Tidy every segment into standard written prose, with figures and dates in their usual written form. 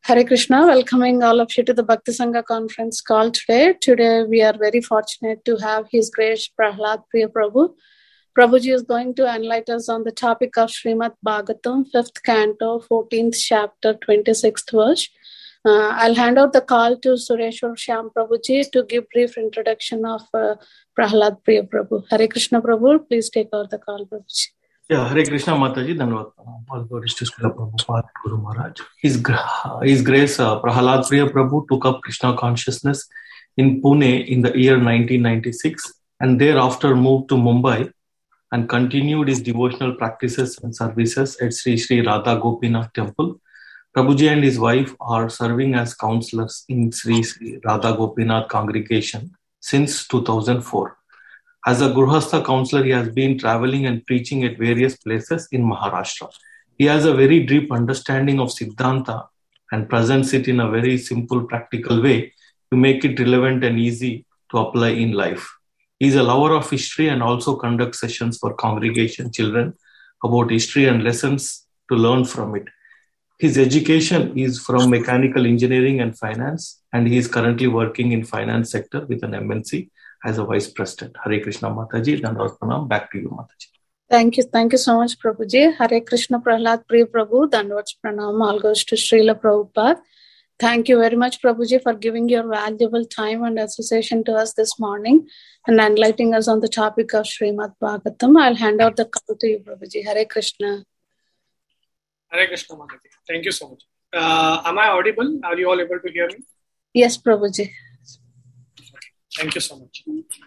Hare Krishna, welcoming all of you to the Bhakti Sangha conference call today. Today we are very fortunate to have His Grace Prahlad Priya Prabhu. Prabhuji is going to enlighten us on the topic of Srimad Bhagavatam, 5th canto, 14th chapter, 26th verse. I'll hand out the call to Sureshwar Shyam Prabhuji to give brief introduction of Prahlad Priya Prabhu. Hare Krishna Prabhu, please take over the call, Prabhuji. Yeah, Hare Krishna Mataji, Dhanavad. All glories to Srila Prabhupada, Guru Maharaj. His Grace Prahlad Priya Prabhu took up Krishna consciousness in Pune in the year 1996 and thereafter moved to Mumbai and continued his devotional practices and services at Sri Sri Radha Gopinath Temple. Prabhuji and his wife are serving as counselors in Sri Sri Radha Gopinath congregation since 2004. As a Gurhastha counselor, he has been traveling and preaching at various places in Maharashtra. He has a very deep understanding of Siddhanta and presents it in a very simple, practical way to make it relevant and easy to apply in life. He is a lover of history and also conducts sessions for congregation children about history and lessons to learn from it. His education is from mechanical engineering and finance, and he is currently working in finance sector with an MNC as a vice president. Hare Krishna Mataji, Dandavad Pranam. Back to you, Mataji. Thank you so much, Prabhuji. Hare Krishna Prahlad Priya Prabhu, Dandavad Pranam. All goes to Srila Prabhupada. Thank you very much, Prabhuji, for giving your valuable time and association to us this morning and enlightening us on the topic of Srimad Bhagavatam. I'll hand out the call to you, Prabhuji. Hare Krishna. Hare Krishna Mataji. Thank you so much. Am I audible? Are you all able to hear me? Yes, Prabhuji. Thank you so much.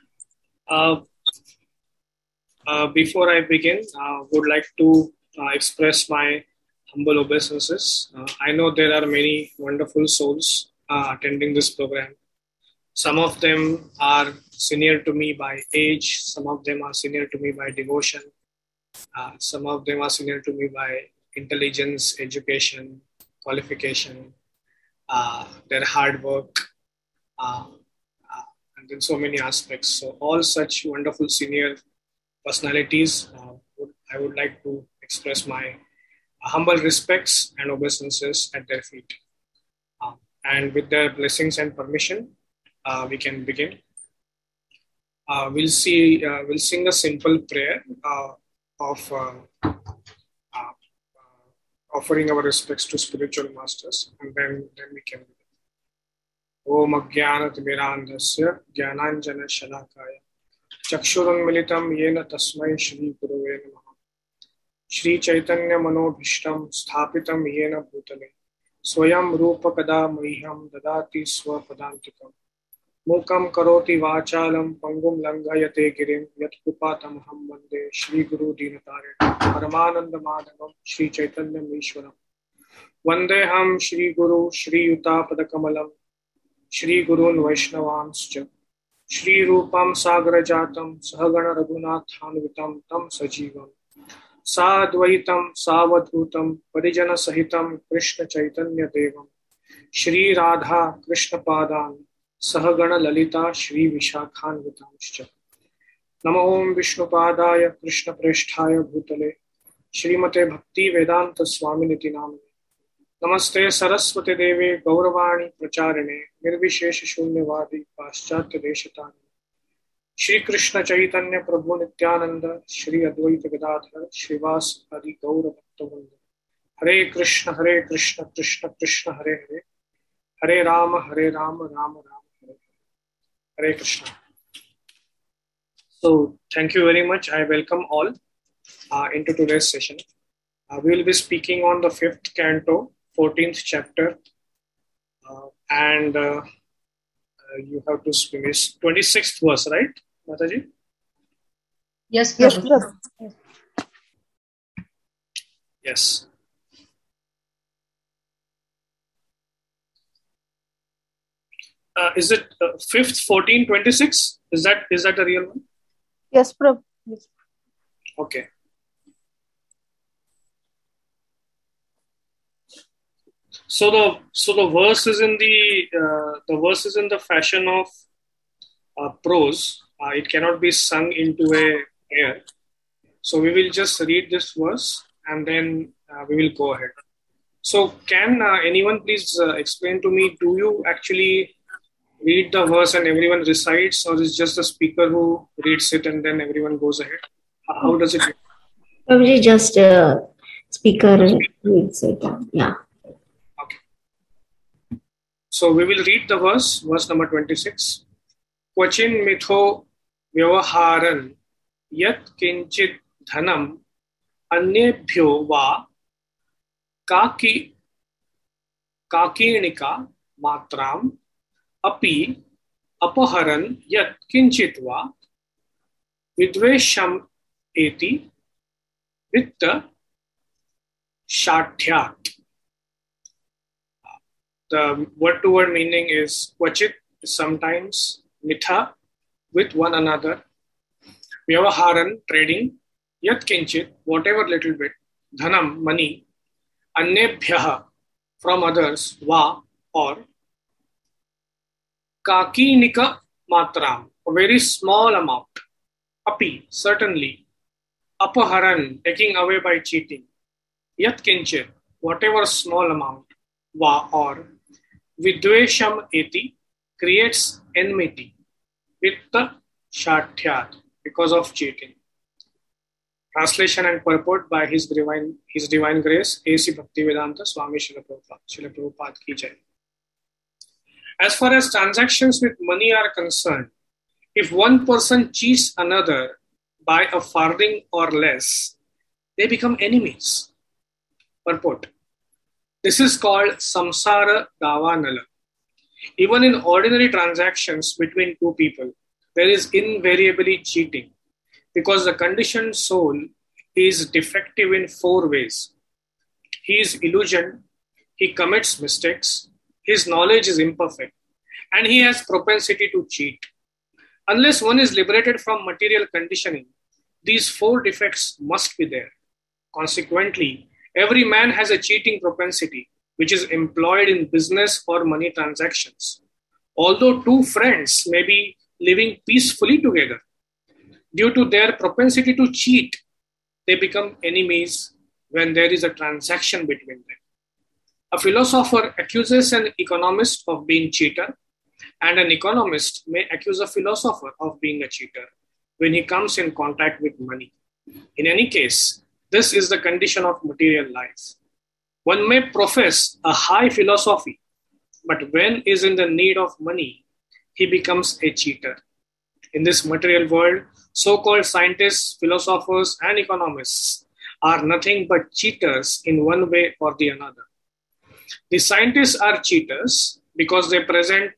Before I begin, I would like to express my humble obeisances. I know there are many wonderful souls attending this program. Some of them are senior to me by age. Some of them are senior to me by devotion. Some of them are senior to me by intelligence, education, qualification, their hard work, and in so many aspects. So all such wonderful senior personalities, I would like to express my humble respects and obeisances at their feet. And with their blessings and permission, we can begin. We'll sing a simple prayer of offering our respects to spiritual masters, and then we can begin. Om Ajnanatimirandhasya Jnananjana Shalakaya Chakshurunmilitam Yena Tasmai Shri Guruve Namaha Shri Chaitanya Manobhishtam Sthapitam Yena Bhutale Swayam Rupa Kada Mahiham Dadati Swapadantikam Mukam Karoti Vachalam Pangum Langayate Girim Yat Kupatamaham Vande Shri Guru Dinatare Paramananda Madhavam Shri Chaitanya Mishwaram Vandeham Shri Guru Shri Yuta Padakamalam Shri Gurun Vaishnavanscha Shri Rupam Sagrajatam Sahagana Raghunathanvitam Tam Sajivam Sadvaitam Savadhutam Parijana Sahitam Krishna Chaitanya Devam Shri Radha Krishna Padan Sahagana Lalita Shri Vishakhanvitamscha Namo Om Vishnupadaya Krishna Presthaya Bhutale Shrimate Bhakti Vedanta Swaminiti Namane Namaste Saraswati Devi Gauravani Pracharine Nirvishesha Shunyavadi Paschatya Deshatani Shri Krishna Chaitanya Prabhu Nityananda Shri Advaita Gadadhar Shrivas Adi Gaura Bhaktavanda Hare Krishna Krishna Krishna Hare Hare Hare Rama Rama Rama Hare Hare Krishna. So thank you very much. I welcome all into today's session. We will be speaking on the 5th canto, 14th chapter, and you have to finish 26th verse, right, Mataji? Yes, Prabhu. Yes. Is it 5th, 14, 26? Is that the real one? Yes, Prabhu. Yes. Okay. So the verse is in the fashion of prose. It cannot be sung into a So we will just read this verse and then we will go ahead. So can anyone please explain to me, do you actually read the verse and everyone recites, or is just the speaker who reads it and then everyone goes ahead? How does it? Probably just speaker reads it. Yeah. Okay. So we will read the verse number 26. Kvachin mitho vyavaharan yat kinchit dhanam अन्येभ्यो वा काकीणिका मात्राम अपि अपहरन् यत् किंचित् वा विद्वेषम् एति वित्त शाठ्यात्. The word-to-word meaning is kvachit, sometimes, mitha, with one another, vyavaharan, trading, yat kinchit, whatever little bit, dhanam, money, annebhyah, from others, va, or kakinika matram, a very small amount, api, certainly, apaharan, taking away by cheating, yat kinchit, whatever small amount, va, or vidvesham eti, creates enmity, vitta shathyat, because of cheating. Translation and purport by His Divine Grace, A.C. Bhaktivedanta Swami Srila Prabhupada ki jai. As far as transactions with money are concerned, if one person cheats another by a farthing or less, they become enemies. Purport. This is called samsara davanala. Even in ordinary transactions between two people, there is invariably cheating, because the conditioned soul is defective in 4 ways. He is illusioned, he commits mistakes, his knowledge is imperfect, and he has propensity to cheat. Unless one is liberated from material conditioning, these 4 defects must be there. Consequently, every man has a cheating propensity, which is employed in business or money transactions. Although 2 friends may be living peacefully together, due to their propensity to cheat, they become enemies when there is a transaction between them. A philosopher accuses an economist of being a cheater, and an economist may accuse a philosopher of being a cheater when he comes in contact with money. In any case, this is the condition of material life. One may profess a high philosophy, but when is in the need of money, he becomes a cheater. In this material world, so-called scientists, philosophers, and economists are nothing but cheaters in one way or the other. The scientists are cheaters because they present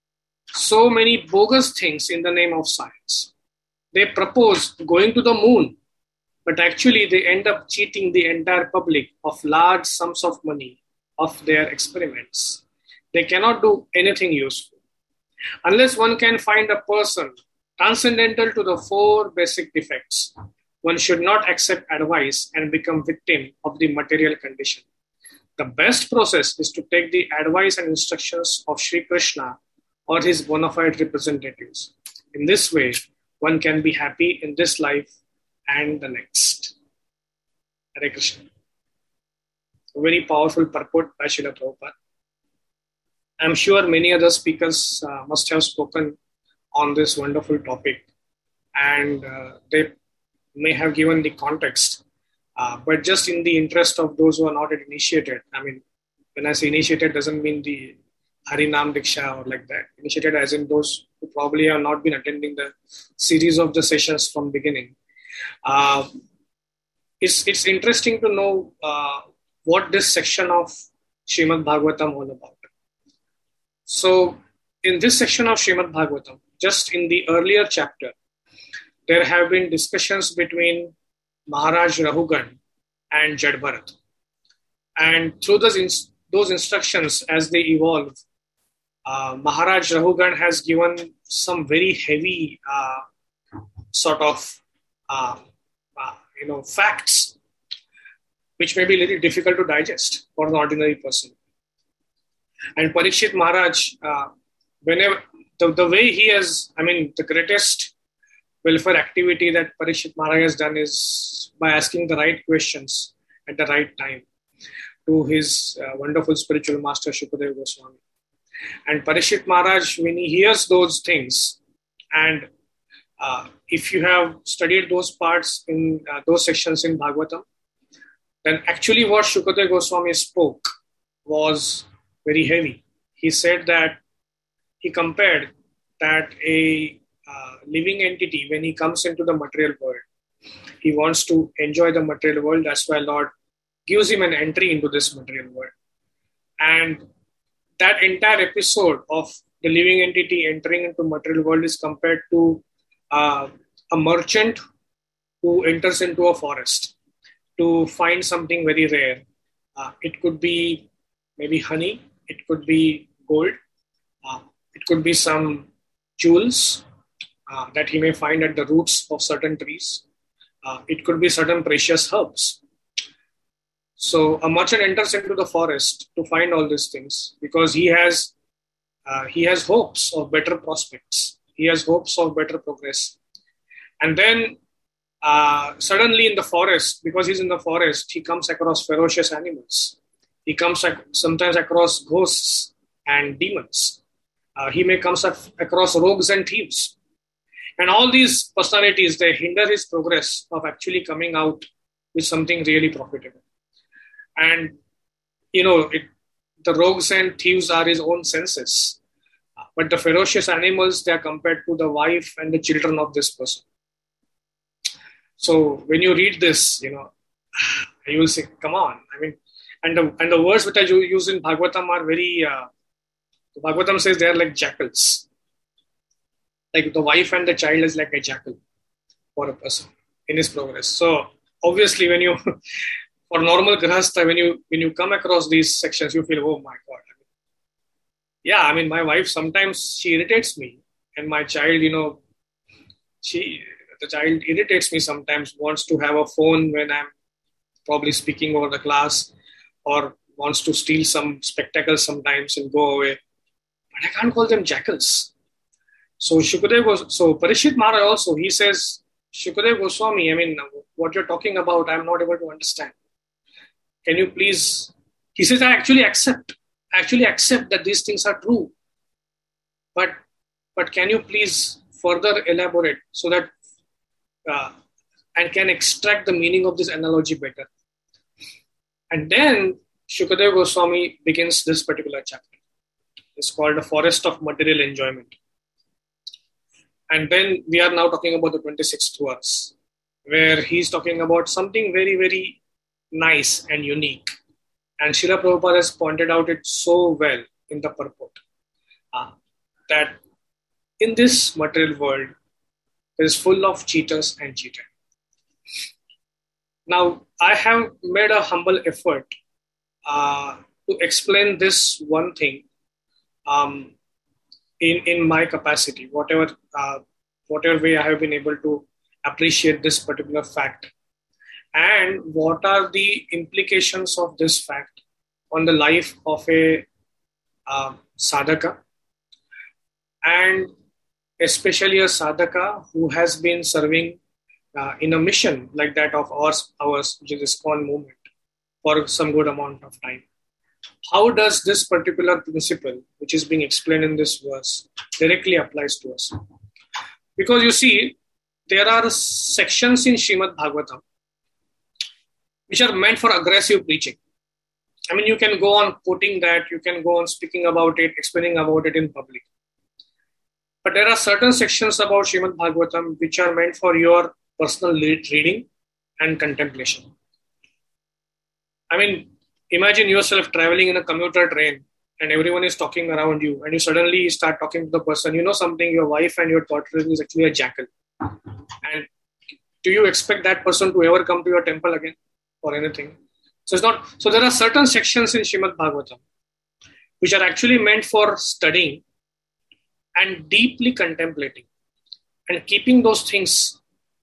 so many bogus things in the name of science. They propose going to the moon, but actually they end up cheating the entire public of large sums of money of their experiments. They cannot do anything useful. Unless one can find a person transcendental to the 4 basic defects, one should not accept advice and become victim of the material condition. The best process is to take the advice and instructions of Sri Krishna or his bona fide representatives. In this way, one can be happy in this life and the next. Hare Krishna. A very powerful purport by Srila Prabhupada. I'm sure many other speakers must have spoken on this wonderful topic, and they may have given the context, but just in the interest of those who are not yet initiated, I mean, when I say initiated, doesn't mean the Harinam Diksha or like that. Initiated as in those who probably have not been attending the series of the sessions from beginning. It's interesting to know what this section of Srimad Bhagavatam all about. So in this section of Srimad Bhagavatam, just in the earlier chapter, there have been discussions between Maharaj Rahugan and Jad Bharat. And through those instructions, as they evolve, Maharaj Rahugan has given some very heavy facts, which may be a little difficult to digest for an ordinary person. And Parikshit Maharaj, whenever the way he has, the greatest welfare activity that Parikshit Maharaj has done is by asking the right questions at the right time. to his wonderful spiritual master Shukadeva Goswami. And Parikshit Maharaj, when he hears those things, and if you have studied those parts in those sections in Bhagavatam, then actually what Shukadeva Goswami spoke was very heavy. He said that he compared that a living entity, when he comes into the material world, he wants to enjoy the material world. That's why Lord gives him an entry into this material world. And that entire episode of the living entity entering into material world is compared to a merchant who enters into a forest to find something very rare. It could be maybe honey, it could be gold, it could be some jewels that he may find at the roots of certain trees. It could be certain precious herbs. So a merchant enters into the forest to find all these things because he has hopes of better prospects. He has hopes of better progress. And then suddenly in the forest, because he's in the forest, he comes across ferocious animals. He comes sometimes across ghosts and demons. He may come across rogues and thieves. And all these personalities, they hinder his progress of actually coming out with something really profitable. And, the rogues and thieves are his own senses. But the ferocious animals, they are compared to the wife and the children of this person. So when you read this, you will say, come on. I mean, and the words which I use in Bhagavatam are very, Bhagavatam says they are like jackals. Like the wife and the child is like a jackal for a person in his progress. So obviously for normal grahastha, when you come across these sections, you feel, oh my God. My wife, sometimes she irritates me. And my child, the child irritates me sometimes, wants to have a phone when I'm probably speaking over the class, or wants to steal some spectacles sometimes and go away. But I can't call them jackals. So Parikshit Maharaj also, he says, Shukadeva Goswami, what you're talking about, I'm not able to understand. Can you please, he says, I actually accept that these things are true. But can you please further elaborate so that and can extract the meaning of this analogy better? And then Shukadeva Goswami begins this particular chapter. It's called The Forest of Material Enjoyment. And then we are now talking about the 26th verse, where he's talking about something very, very nice and unique. And Srila Prabhupada has pointed out it so well in the purport that in this material world, it is full of cheaters and cheated. Now, I have made a humble effort to explain this one thing in my capacity, whatever way I have been able to appreciate this particular fact. And what are the implications of this fact on the life of a sadhaka, and especially a sadhaka who has been serving in a mission like that of ours, which is ISKCON movement, for some good amount of time. How does this particular principle, which is being explained in this verse, directly applies to us? Because you see, there are sections in Srimad Bhagavatam which are meant for aggressive preaching. You can go on quoting that, you can go on speaking about it, explaining about it in public. But there are certain sections about Srimad Bhagavatam which are meant for your personal reading and contemplation. Imagine yourself traveling in a commuter train and everyone is talking around you, and you suddenly start talking to the person. Something, your wife and your daughter is actually a jackal. And do you expect that person to ever come to your temple again or anything? So it's not. So there are certain sections in Srimad Bhagavatam which are actually meant for studying and deeply contemplating and keeping those things,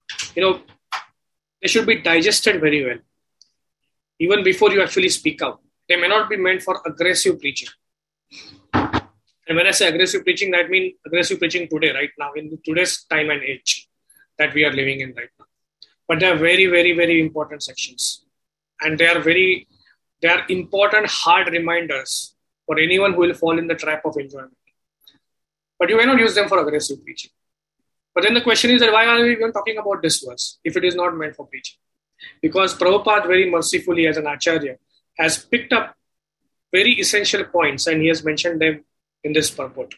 they should be digested very well, even before you actually speak out. They may not be meant for aggressive preaching. And when I say aggressive preaching, that means aggressive preaching today, right now, in today's time and age that we are living in right now. But they are very, very, very important sections. And they are very They are important, hard reminders for anyone who will fall in the trap of enjoyment. But you cannot use them for aggressive preaching. But then the question is that why are we even talking about this verse if it is not meant for preaching? Because Prabhupada very mercifully as an Acharya has picked up very essential points and he has mentioned them in this purport.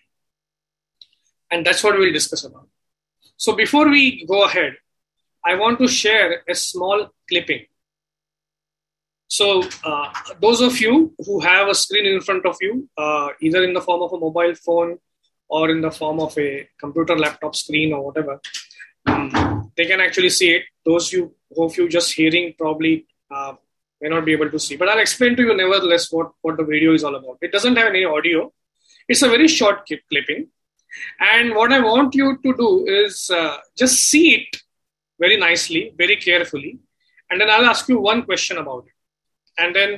And that's what we'll discuss about. So before we go ahead, I want to share a small clipping. So those of you who have a screen in front of you, either in the form of a mobile phone or in the form of a computer laptop screen or whatever, they can actually see it. Those of you just hearing probably may not be able to see. But I'll explain to you nevertheless what the video is all about. It doesn't have any audio. It's a very short clipping. And what I want you to do is just see it very nicely, very carefully. And then I'll ask you one question about it. And then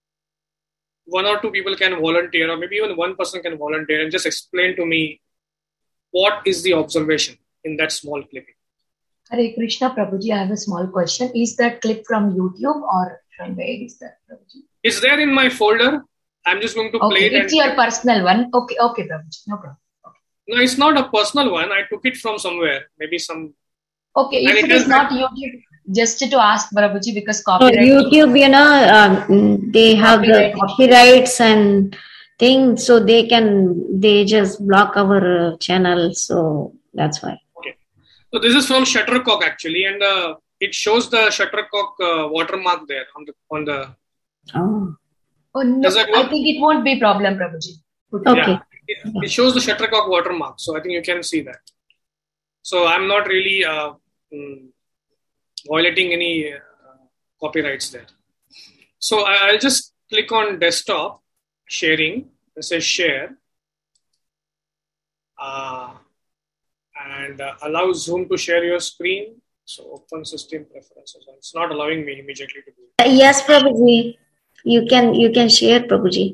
one or two people can volunteer, or maybe even one person can volunteer and just explain to me what is the observation in that small clipping. Hare Krishna, Prabhuji, I have a small question. Is that clip from YouTube or from where is that, Prabhuji? It's there in my folder. I'm just going to play it. It's your personal one. Okay, Prabhuji. No problem. Okay. No, it's not a personal one. I took it from somewhere. Maybe some... Okay, if it is not YouTube, just to ask Prabhuji because copyright... YouTube, they have the copyrights and things, so they just block our channel. So that's why. Okay. So this is from Shuttercock actually, and it shows the Shuttercock watermark there on the. Oh no! Does that work? I think it won't be problem, Prabhuji. Okay. Yeah, it shows the Shuttercock watermark, so I think you can see that. So I'm not really violating any copyrights there. So I'll just click on desktop sharing. It says share. And allow Zoom to share your screen. So open system preferences. It's not allowing me immediately to do it. Yes, Prabhuji. You can share, Prabhuji.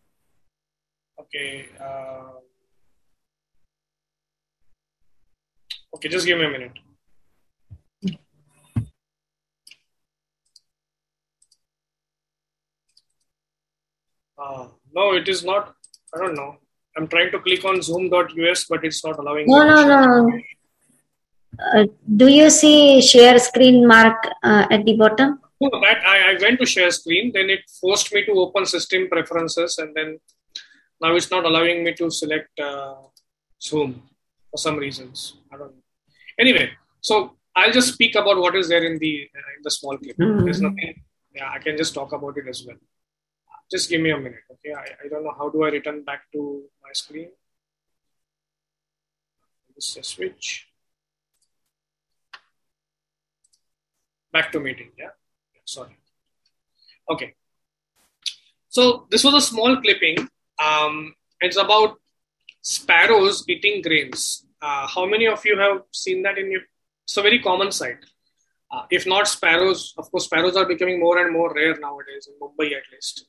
Okay. Okay, just give me a minute. No, it is not. I don't know. I'm trying to click on zoom.us, but it's not allowing me. No. Do you see share screen mark at the bottom? No, that I went to share screen, then it forced me to open system preferences, and then now it's not allowing me to select Zoom for some reasons. I don't know. Anyway, so I'll just speak about what is there in the small clip. There's nothing. Yeah, I can just talk about it as well. Just give me a minute, okay? I don't know how do I return back to my screen. Just a switch. Back to meeting, yeah? Sorry. Okay. So this was a small clipping. It's about sparrows eating grains. How many of you have seen that in your... It's a very common sight. If not sparrows, of course, sparrows are becoming more and more rare nowadays, in Mumbai at least.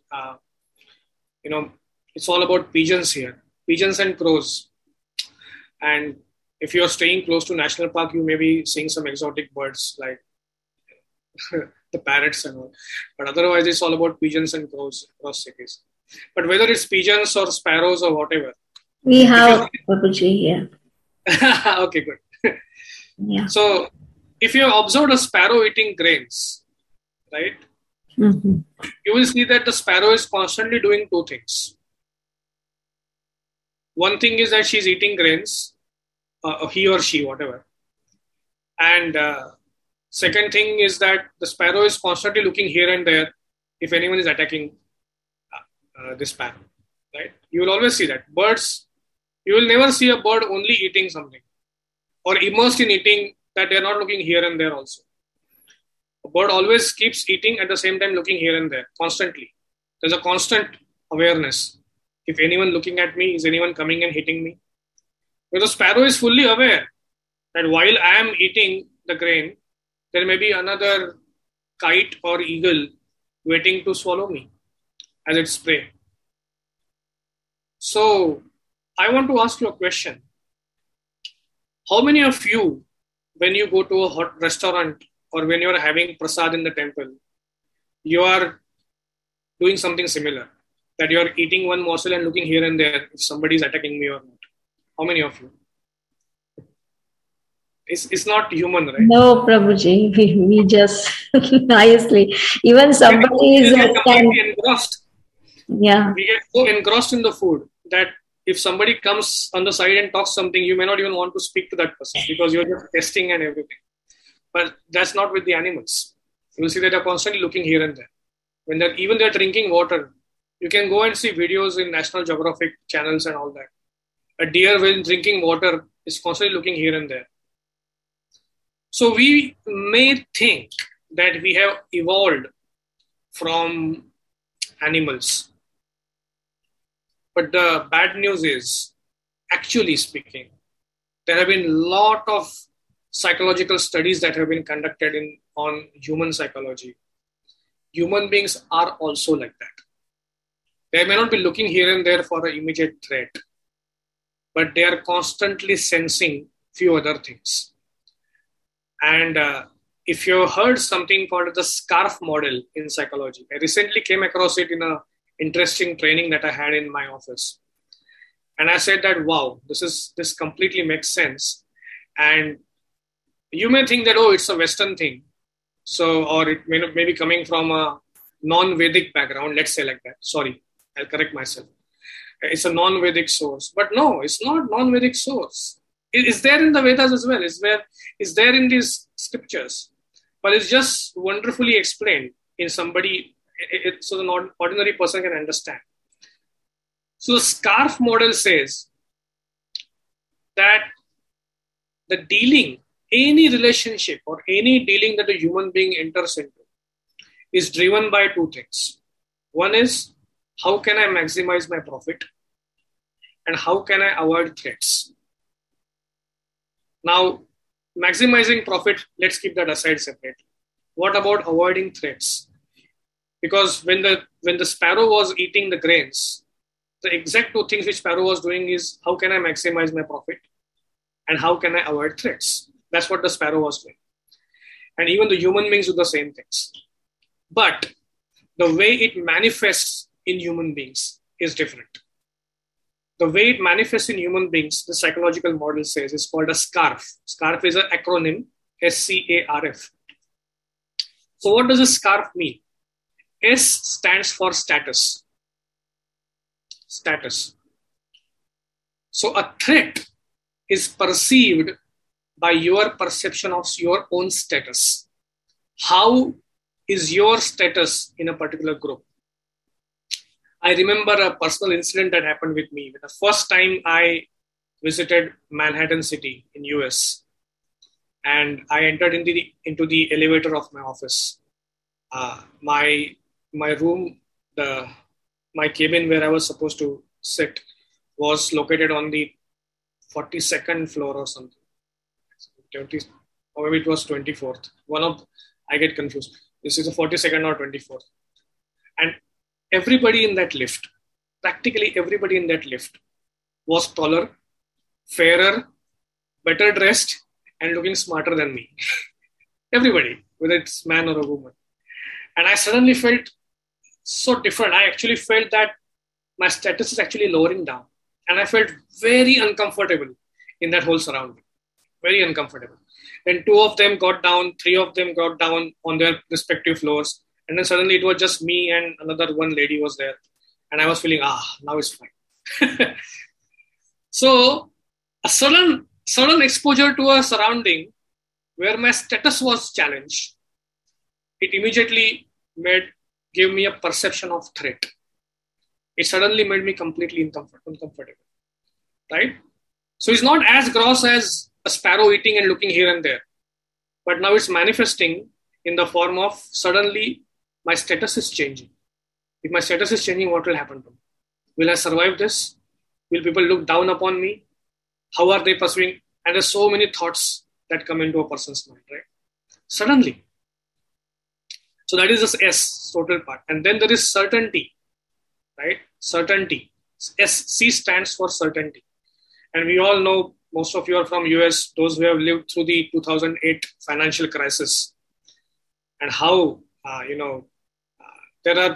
It's all about pigeons here, pigeons and crows. And if you're staying close to National Park, you may be seeing some exotic birds like the parrots and all. But otherwise, it's all about pigeons and crows across cities. But whether it's pigeons or sparrows or whatever. We have Prabhuji here. Okay, good. Yeah. So, if you have observed a sparrow eating grains, right, you will see that the sparrow is constantly doing two things. One thing is that she's eating grains, he or she, whatever. And second thing is that the sparrow is constantly looking here and there if anyone is attacking this sparrow, right? You will always see that. Birds, you will never see a bird only eating something or immersed in eating that they are not looking here and there also. A bird always keeps eating at the same time looking here and there, constantly. There's a constant awareness. If anyone looking at me, is anyone coming and hitting me? Because the sparrow is fully aware that while I am eating the grain, there may be another kite or eagle waiting to swallow me as its prey. So, I want to ask you a question. How many of you, when you go to a hot restaurant or when you are having prasad in the temple, you are doing something similar? That you are eating one morsel and looking here and there if somebody is attacking me or not. How many of you? It's not human, right? No, Prabhuji, we just nicely. Even somebody is we get completely engrossed. Yeah. We get so engrossed in the food that if somebody comes on the side and talks something, you may not even want to speak to that person because you're just testing and everything. But that's not with the animals. You will see that they're constantly looking here and there. When they're drinking water, you can go and see videos in National Geographic channels and all that. A deer, when drinking water, is constantly looking here and there. So we may think that we have evolved from animals. But the bad news is, actually speaking, there have been a lot of psychological studies that have been conducted on human psychology. Human beings are also like that. They may not be looking here and there for an immediate threat, but they are constantly sensing few other things. And if you heard something called the SCARF model in psychology, I recently came across it in an interesting training that I had in my office. And I said that, wow, this completely makes sense. And you may think that, oh, it's a Western thing. So, or it may be coming from a non-Vedic background, let's say like that. Sorry, I'll correct myself. It's a non-Vedic source. But no, it's not non-Vedic source. It's there in the Vedas as well. It's there in these scriptures. But it's just wonderfully explained in somebody, so the ordinary person can understand. So the SCARF model says that the dealing, any relationship or any dealing that a human being enters into is driven by two things. One is, how can I maximize my profit? And how can I avoid threats? Now, maximizing profit, let's keep that aside separate. What about avoiding threats? Because when the sparrow was eating the grains, the exact two things which sparrow was doing is, how can I maximize my profit? And how can I avoid threats? That's what the sparrow was doing. And even the human beings do the same things. But the way it manifests in human beings is different. The way it manifests in human beings, the psychological model says, is called a SCARF. SCARF is an acronym, SCARF. So what does a SCARF mean? S stands for status. Status. So a threat is perceived by your perception of your own status. How is your status in a particular group? I remember a personal incident that happened with me. The first time I visited Manhattan City in US, and I entered into the elevator of my office. My room, my cabin where I was supposed to sit was located on the 42nd floor or something. 20, or maybe it was 24th. I get confused. This is the 42nd or 24th. And everybody in that lift, practically everybody in that lift was taller, fairer, better dressed, and looking smarter than me. Everybody, whether it's man or a woman. And I suddenly felt so different. I actually felt that my status is actually lowering down. And I felt very uncomfortable in that whole surrounding. Very uncomfortable. Then 2 of them got down, 3 of them got down on their respective floors. And then suddenly it was just me and another one lady was there. And I was feeling, now it's fine. So a sudden exposure to a surrounding where my status was challenged, it immediately gave me a perception of threat. It suddenly made me completely uncomfortable. Right? So it's not as gross as a sparrow eating and looking here and there. But now it's manifesting in the form of suddenly my status is changing. If my status is changing, what will happen to me? Will I survive this? Will people look down upon me? How are they pursuing? And there's so many thoughts that come into a person's mind, right? Suddenly. So that is this S, total part. And then there is certainty, right? Certainty. C stands for certainty. And we all know, most of you are from US, those who have lived through the 2008 financial crisis. And how, there are these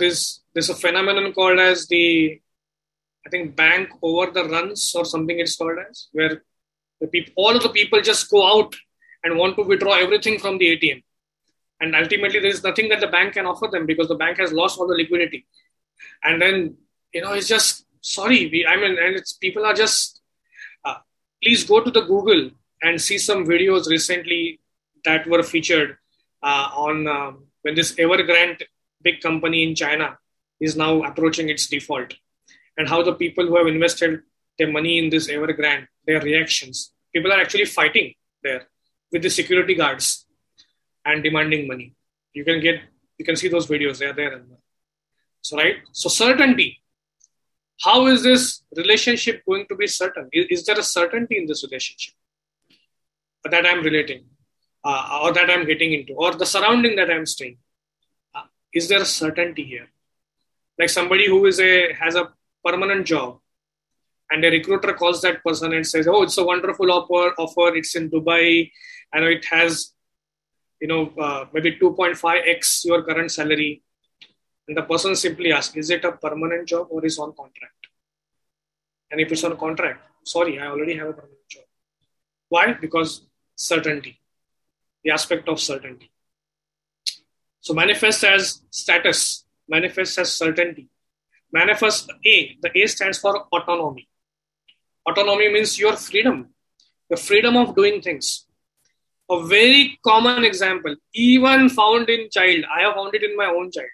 there's a phenomenon called as bank over the runs or something it's called as, where all of the people just go out and want to withdraw everything from the ATM. And ultimately, there is nothing that the bank can offer them because the bank has lost all the liquidity. And then, it's just, people are just, please go to the Google and see some videos recently that were featured on when this Evergrande big company in China is now approaching its default, and how the people who have invested their money in this Evergrande, their reactions. People are actually fighting there with the security guards and demanding money. You can see those videos. They are there. So certainty. How is this relationship going to be certain? Is there a certainty in this relationship that I'm relating or that I'm getting into, or the surrounding that I'm staying? Is there a certainty here? Like somebody who has a permanent job, and a recruiter calls that person and says, "Oh, it's a wonderful offer. It's in Dubai. I know it has, maybe 2.5x your current salary." And the person simply asks, "Is it a permanent job or is on contract?" And if it's on contract, sorry, I already have a permanent job. Why? Because certainty, the aspect of certainty. So manifest as status, manifest as certainty. Manifest A. The A stands for autonomy. Autonomy means your freedom, the freedom of doing things. A very common example, even found in child. I have found it in my own child.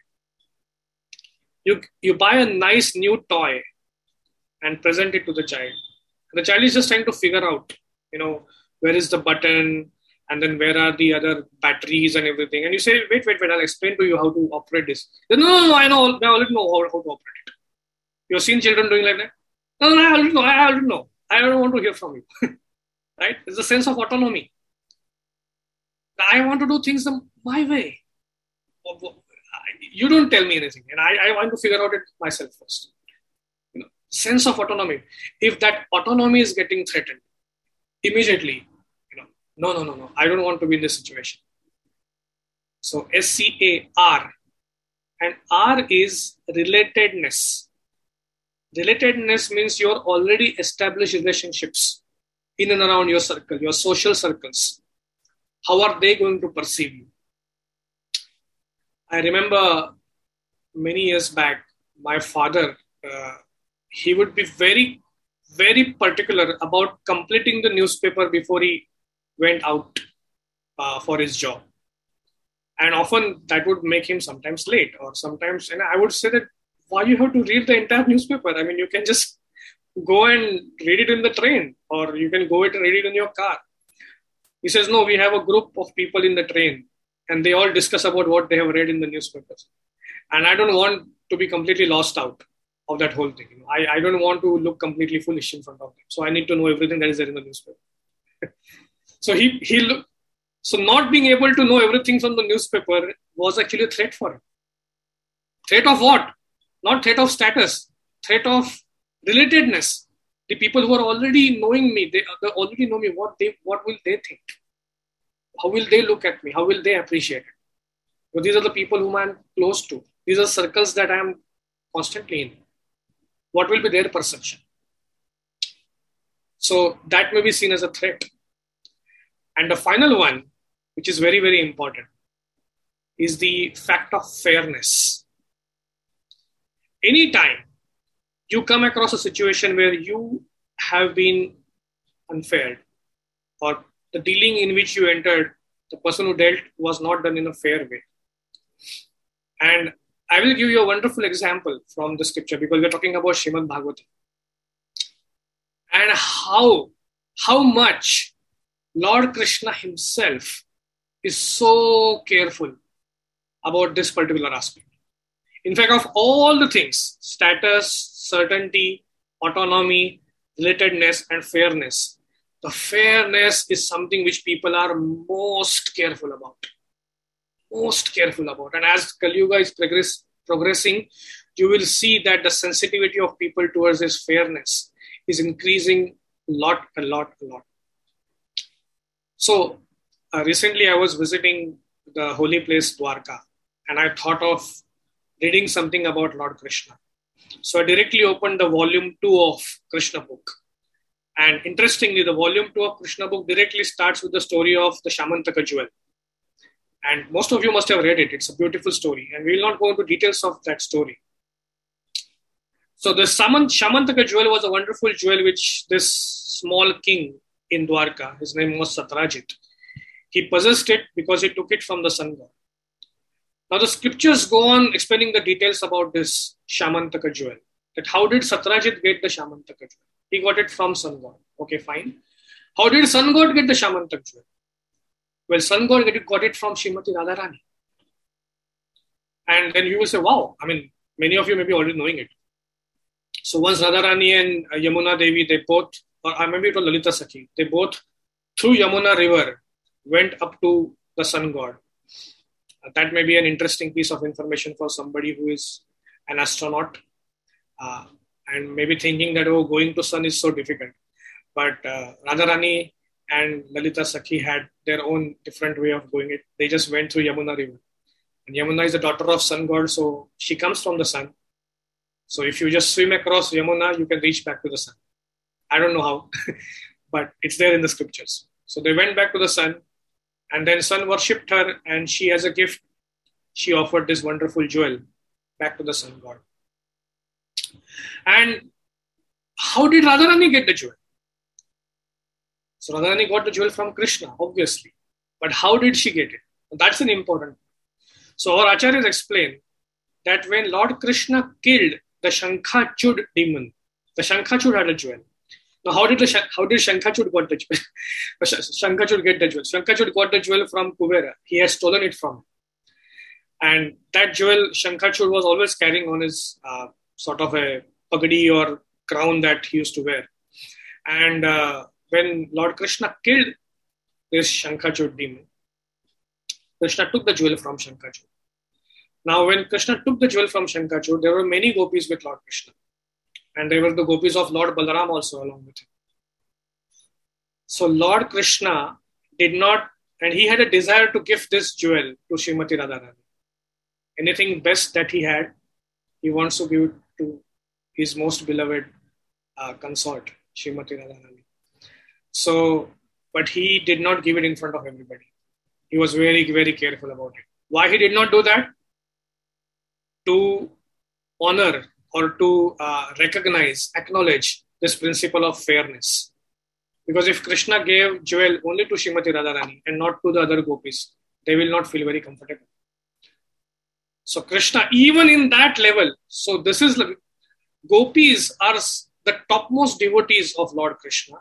You buy a nice new toy and present it to the child. The child is just trying to figure out, where is the button, and then where are the other batteries and everything. And you say, wait, I'll explain to you how to operate this. No, I already know how to operate it. You've seen children doing like that? No, I already know. I don't want to hear from you. Right? It's a sense of autonomy. I want to do things my way. You don't tell me anything, and I want to figure out it myself first. Sense of autonomy. If that autonomy is getting threatened, immediately, no, I don't want to be in this situation. So SCAR, and R is relatedness. Relatedness means your already established relationships in and around your circle, your social circles. How are they going to perceive you? I remember many years back, my father, he would be very, very particular about completing the newspaper before he went out for his job. And often that would make him sometimes late, or sometimes, and I would say that, why you have to read the entire newspaper? I mean, you can just go and read it in the train, or you can go and read it in your car. He says, no, we have a group of people in the train, and they all discuss about what they have read in the newspapers. And I don't want to be completely lost out of that whole thing. I don't want to look completely foolish in front of them. So I need to know everything that is there in the newspaper. So not being able to know everything from the newspaper was actually a threat for him. Threat of what? Not threat of status. Threat of relatedness. The people who are already knowing me, they already know me. What will they think? How will they look at me? How will they appreciate it? So these are the people whom I'm close to. These are circles that I'm constantly in. What will be their perception? So that may be seen as a threat. And the final one, which is very, very important, is the fact of fairness. Anytime you come across a situation where you have been unfair, or the dealing in which you entered, the person who dealt was not done in a fair way. And I will give you a wonderful example from the scripture, because we're talking about Srimad Bhagavatam. And how much Lord Krishna himself is so careful about this particular aspect. In fact, of all the things, status, certainty, autonomy, relatedness, and fairness, the fairness is something which people are most careful about. Most careful about. And as Kali Yuga is progressing, you will see that the sensitivity of people towards this fairness is increasing a lot. So recently I was visiting the holy place Dwarka, and I thought of reading something about Lord Krishna. So I directly opened the volume 2 of Krishna book. And interestingly, the volume 2 of Krishna book directly starts with the story of the Shamantaka jewel. And most of you must have read it. It's a beautiful story. And we will not go into details of that story. So the Shamantaka jewel was a wonderful jewel which this small king in Dwarka, his name was Satrajit, he possessed it because he took it from the sun god. Now the scriptures go on explaining the details about this Shamantaka jewel. That how did Satrajit get the Shamantaka jewel? He got it from sun god. Okay, fine. How did sun god get the Shamantaka jewel? Well, sun god got it from Srimati Radharani. And then you will say, wow, I mean, many of you may be already knowing it. So once Radharani and Yamuna Devi, they both, or maybe it was Lalita Sakhi, they both through Yamuna river went up to the sun god. That may be an interesting piece of information for somebody who is an astronaut and maybe thinking that, oh, going to sun is so difficult. But Radharani and Lalita Sakhi had their own different way of going it. They just went through Yamuna river. And Yamuna is the daughter of sun god, so she comes from the sun. So if you just swim across Yamuna, you can reach back to the sun. I don't know how, but it's there in the scriptures. So they went back to the sun, and then sun worshipped her, and she, as a gift, she offered this wonderful jewel back to the sun god. And how did Radharani get the jewel? So Radharani got the jewel from Krishna, obviously. But how did she get it? That's an important point. So our acharyas explain that when Lord Krishna killed the Shankhachud demon, the Shankhachud had a jewel. Now, how did Shankhachud got the jewel? Shankhachud get the jewel. Shankhachud got the jewel from Kubera. He had stolen it from him. And that jewel, Shankhachud was always carrying on his sort of a pagadi or crown that he used to wear. And when Lord Krishna killed this Shankhachud demon, Krishna took the jewel from Shankhachud. Now, when Krishna took the jewel from Shankhachud, there were many gopis with Lord Krishna. And there were the gopis of Lord Balaram also along with him. So Lord Krishna did not, and he had a desire to give this jewel to Srimati Radharani. Anything best that he had, he wants to give it to his most beloved consort, Srimati Radharani. So, but he did not give it in front of everybody. He was very, very careful about it. Why he did not do that? To honor or to recognize, acknowledge this principle of fairness. Because if Krishna gave jewel only to Srimati Radharani and not to the other gopis, they will not feel very comfortable. So Krishna, even in that level, so this is, gopis are the topmost devotees of Lord Krishna.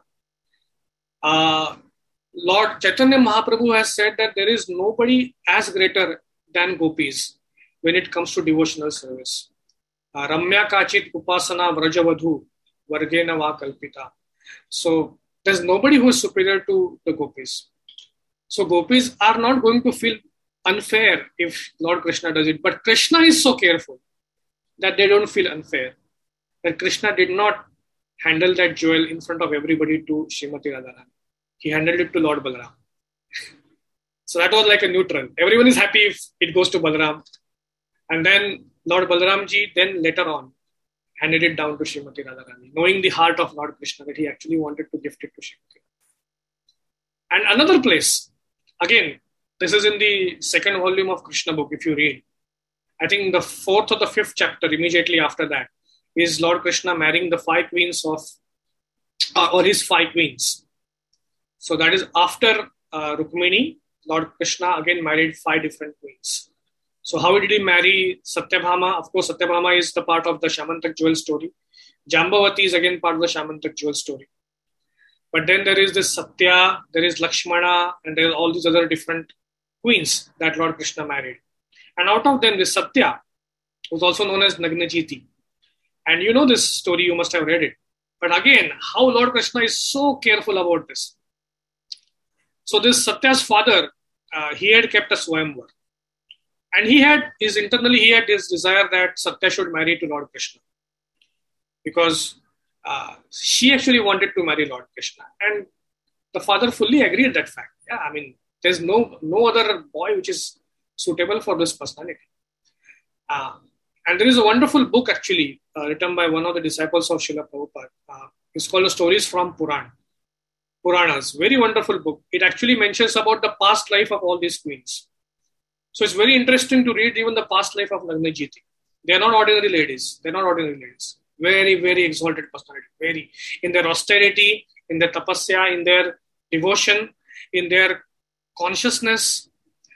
Lord Chaitanya Mahaprabhu has said that there is nobody as greater than gopis when it comes to devotional service. Ramya Kachit Upasana Vrajavadhu Vargena Va Kalpita. So there's nobody who is superior to the gopis. So gopis are not going to feel unfair if Lord Krishna does it. But Krishna is so careful that they don't feel unfair. That Krishna did not handle that jewel in front of everybody to Srimati Radharani. He handled it to Lord Balaram. So that was like a neutral. Everyone is happy if it goes to Balaram. And then Lord Balaramji then later on handed it down to Srimati Radharani, knowing the heart of Lord Krishna that he actually wanted to gift it to Srimati. And another place, again, this is in the second volume of Krishna book, if you read. I think the 4th or the 5th chapter, immediately after that, is Lord Krishna marrying the 5 queens of, or his 5 queens. So that is after Rukmini, Lord Krishna again married 5 different queens. So how did he marry Satyabhama? Of course, Satyabhama is the part of the Shamantak jewel story. Jambavati is again part of the Shamantak jewel story. But then there is this Satya, there is Lakshmana, and there are all these other different queens that Lord Krishna married. And out of them, this Satya was also known as Nagnajiti. And you know this story, you must have read it. But again, how Lord Krishna is so careful about this. So this Satya's father, he had kept a Swayamvar. And he had his desire that Satya should marry to Lord Krishna. Because she actually wanted to marry Lord Krishna. And the father fully agreed that fact. Yeah, I mean, there's no other boy which is suitable for this personality. And there is a wonderful book actually written by one of the disciples of Srila Prabhupada. It's called Stories from Puranas. Very wonderful book. It actually mentions about the past life of all these queens. So it's very interesting to read even the past life of Nagnajiti. They are not ordinary ladies. Very, very exalted personality. Very in their austerity, in their tapasya, in their devotion, in their consciousness.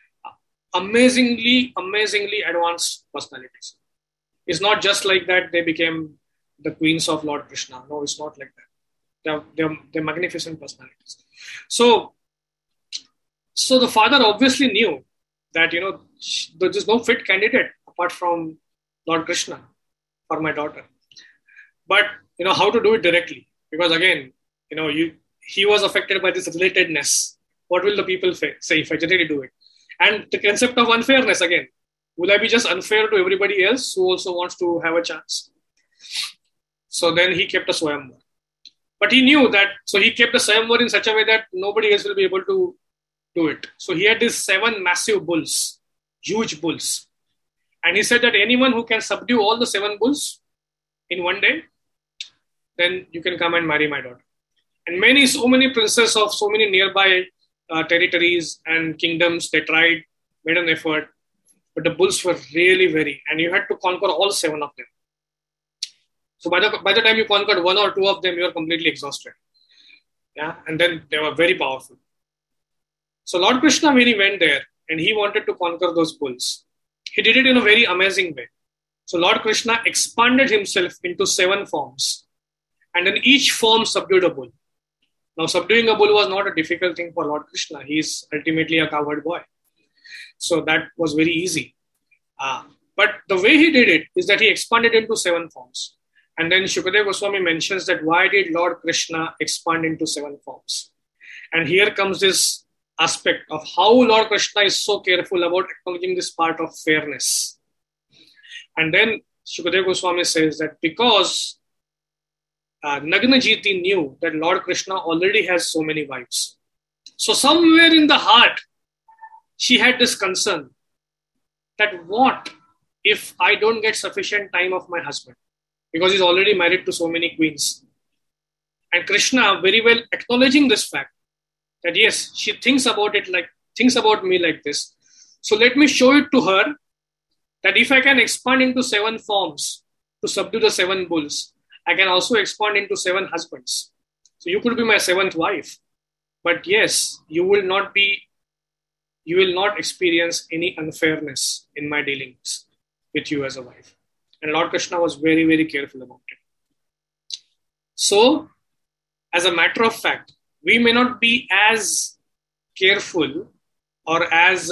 Amazingly advanced personalities. It's not just like that they became the queens of Lord Krishna. No, it's not like that. They're magnificent personalities. So the father obviously knew that, there's no fit candidate apart from Lord Krishna for my daughter. But, how to do it directly? Because again, he was affected by this relatedness. What will the people say if I directly do it? And the concept of unfairness again. Will I be just unfair to everybody else who also wants to have a chance? So then he kept a Swayamvar. But he knew that, so he kept the Swayamvar in such a way that nobody else will be able to do it. So he had these 7 massive bulls, huge bulls. And he said that anyone who can subdue all the 7 bulls in one day, then you can come and marry my daughter. And so many princes of so many nearby territories and kingdoms, they tried, made an effort, but the bulls were really and you had to conquer all 7 of them. So by the time you conquered 1 or 2 of them, you were completely exhausted. Yeah, and then they were very powerful. So Lord Krishna, when he went there and he wanted to conquer those bulls, he did it in a very amazing way. So Lord Krishna expanded himself into 7 forms, and in each form subdued a bull. Now, subduing a bull was not a difficult thing for Lord Krishna. He is ultimately a cowherd boy. So that was very easy. But the way he did it is that he expanded into 7 forms. And then Shukadeva Goswami mentions that why did Lord Krishna expand into 7 forms? And here comes this aspect of how Lord Krishna is so careful about acknowledging this part of fairness. And then Shukadeva Goswami says that because Nagnajiti knew that Lord Krishna already has so many wives. So somewhere in the heart, she had this concern that what if I don't get sufficient time of my husband? Because he's already married to so many queens. And Krishna very well acknowledging this fact that yes, she thinks about me like this. So let me show it to her that if I can expand into 7 forms to subdue the 7 bulls, I can also expand into 7 husbands. So you could be my 7th wife. But yes, you will not experience any unfairness in my dealings with you as a wife. And Lord Krishna was very, very careful about it. So, as a matter of fact, we may not be as careful or as,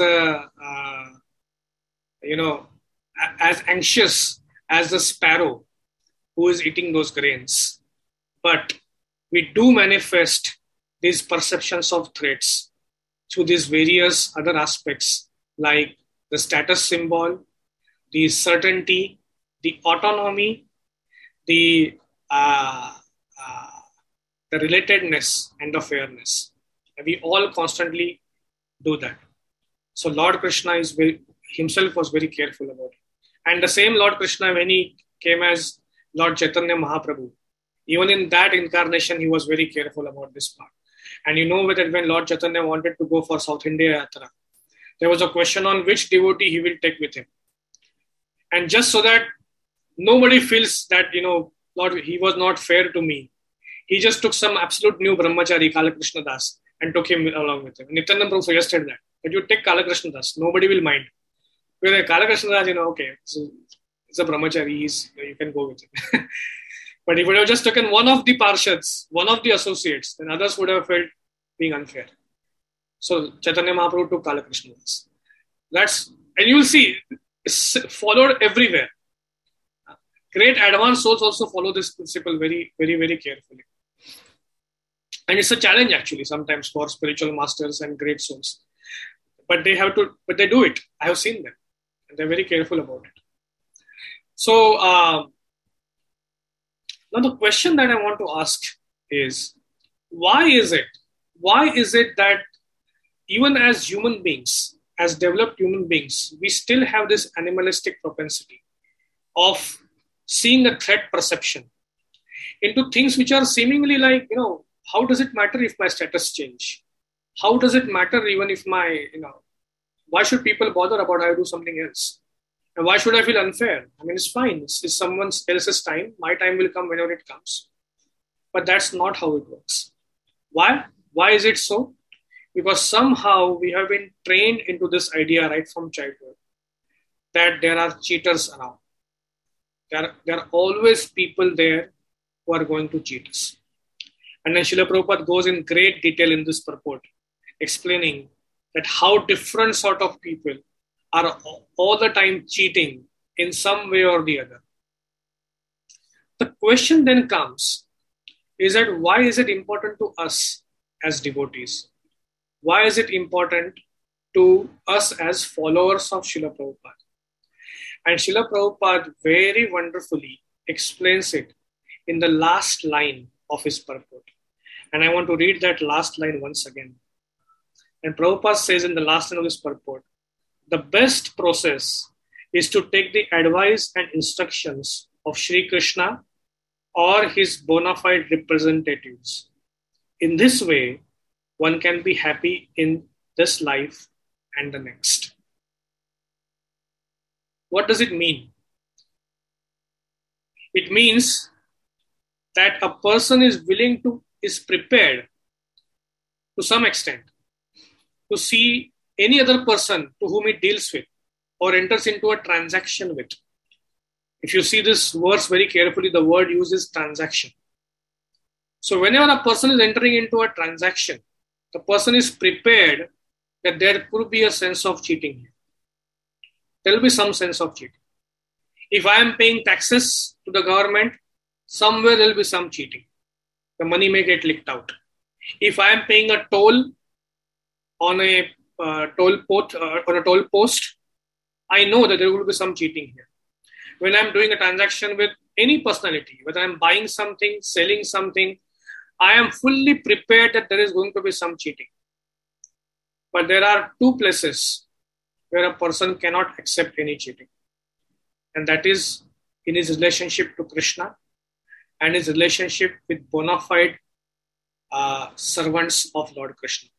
as anxious as the sparrow who is eating those grains. But we do manifest these perceptions of threats through these various other aspects like the status symbol, the certainty, the autonomy, the relatedness and the fairness. And we all constantly do that. So Lord Krishna himself was very careful about it. And the same Lord Krishna, when he came as Lord Chaitanya Mahaprabhu, even in that incarnation, he was very careful about this part. And you know that when Lord Chaitanya wanted to go for South India Yatra, there was a question on which devotee he will take with him. And just so that nobody feels that, Lord, he was not fair to me, he just took some absolute new brahmachari, Kalakrishna Das, and took him along with him. Nityananda Prabhu suggested that you take Kalakrishna Das, nobody will mind. Because Kalakrishna Das, okay, it's a brahmachari, you can go with him. But if you would have just taken one of the parshads, one of the associates, then others would have felt being unfair. So Chaitanya Mahaprabhu took Kalakrishna Das. And you will see, it's followed everywhere. Great advanced souls also follow this principle very, very, very carefully. And it's a challenge actually sometimes for spiritual masters and great souls. But they do it. I have seen them. And they're very careful about it. So, now the question that I want to ask is, why is it that even as human beings, as developed human beings, we still have this animalistic propensity of seeing a threat perception into things which are seemingly like, how does it matter if my status change? How does it matter even if why should people bother about how I do something else? And why should I feel unfair? I mean, it's fine. It's someone else's time. My time will come whenever it comes. But that's not how it works. Why? Why is it so? Because somehow we have been trained into this idea right from childhood that there are cheaters around. There are always people there who are going to cheat us. And then Srila Prabhupada goes in great detail in this purport, explaining that how different sort of people are all the time cheating in some way or the other. The question then comes, is that why is it important to us as devotees? Why is it important to us as followers of Srila Prabhupada? And Srila Prabhupada very wonderfully explains it in the last line of his purport. And I want to read that last line once again. And Prabhupada says in the last line of his purport, the best process is to take the advice and instructions of Sri Krishna or his bona fide representatives. In this way, one can be happy in this life and the next. What does it mean? It means that a person is prepared to some extent to see any other person to whom he deals with or enters into a transaction with. If you see this verse very carefully, the word used is transaction. So whenever a person is entering into a transaction, the person is prepared that there could be a sense of cheating here. There will be some sense of cheating. If I am paying taxes to the government, somewhere there will be some cheating. The money may get leaked out. If I am paying a toll on a toll post, I know that there will be some cheating here. When I'm doing a transaction with any personality, whether I'm buying something, selling something, I am fully prepared that there is going to be some cheating. But there are two places where a person cannot accept any cheating. And that is in his relationship to Krishna and his relationship with bona fide servants of Lord Krishna.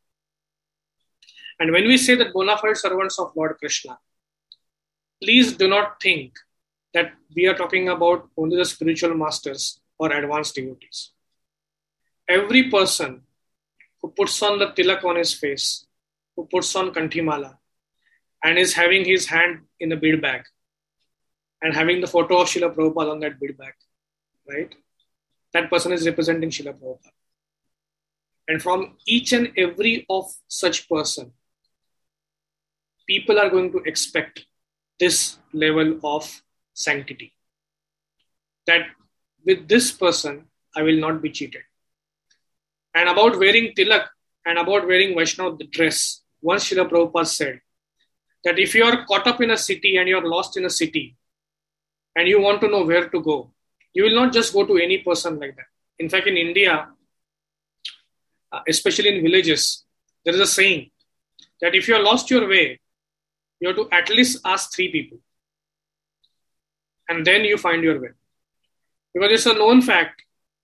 And when we say that bona fide servants of Lord Krishna, please do not think that we are talking about only the spiritual masters or advanced devotees. Every person who puts on the tilak on his face, who puts on kanthimala, and is having his hand in a bead bag, and having the photo of Srila Prabhupada on that bead bag, right? That person is representing Srila Prabhupada. And from each and every of such person, people are going to expect this level of sanctity. That with this person, I will not be cheated. And about wearing tilak and about wearing Vaishnava dress, once Srila Prabhupada said that if you are caught up in a city and you are lost in a city and you want to know where to go, you will not just go to any person like that. In fact, in India, especially in villages, there is a saying that if you are lost your way, you have to at least ask 3 people. And then you find your way. Because it's a known fact.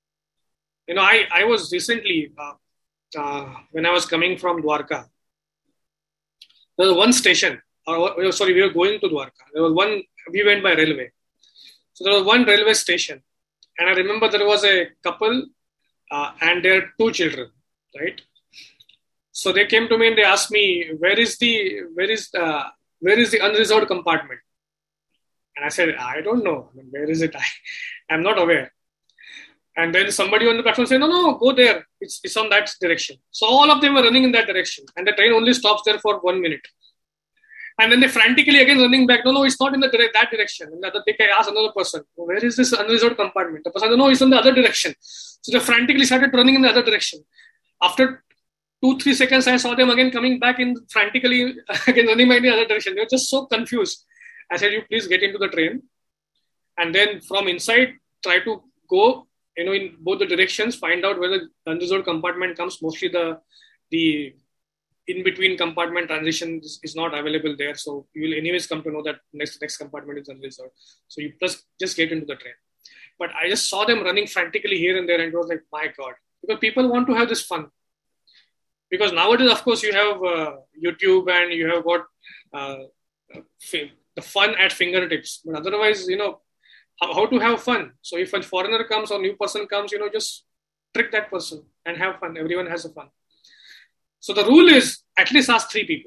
I was recently, when I was coming from Dwarka, there was one station, we were going to Dwarka. We went by railway. So there was one railway station. And I remember there was a couple and their 2 children, right? So they came to me and they asked me, where is the unreserved compartment? And I said, I don't know. I mean, where is it? I'm not aware. And then somebody on the platform said, no, go there. It's on that direction. So all of them were running in that direction. And the train only stops there for 1 minute. And then they frantically again running back. No, it's not in that direction. And they asked another person, where is this unreserved compartment? The person said, no, it's in the other direction. So they frantically started running in the other direction. After 2-3 seconds, I saw them again coming back in frantically again running back in the other direction. They were just so confused. I said, you please get into the train. And then from inside, try to go in both the directions, find out whether the unreserved compartment comes. Mostly the in-between compartment transition is not available there. So you will anyways come to know that next compartment is unreserved. So you just get into the train. But I just saw them running frantically here and there, and it was like, my God. Because people want to have this fun. Because nowadays, of course, you have YouTube and you have got the fun at fingertips. But otherwise, how to have fun. So if a foreigner comes or new person comes, just trick that person and have fun. Everyone has a fun. So the rule is at least ask 3 people.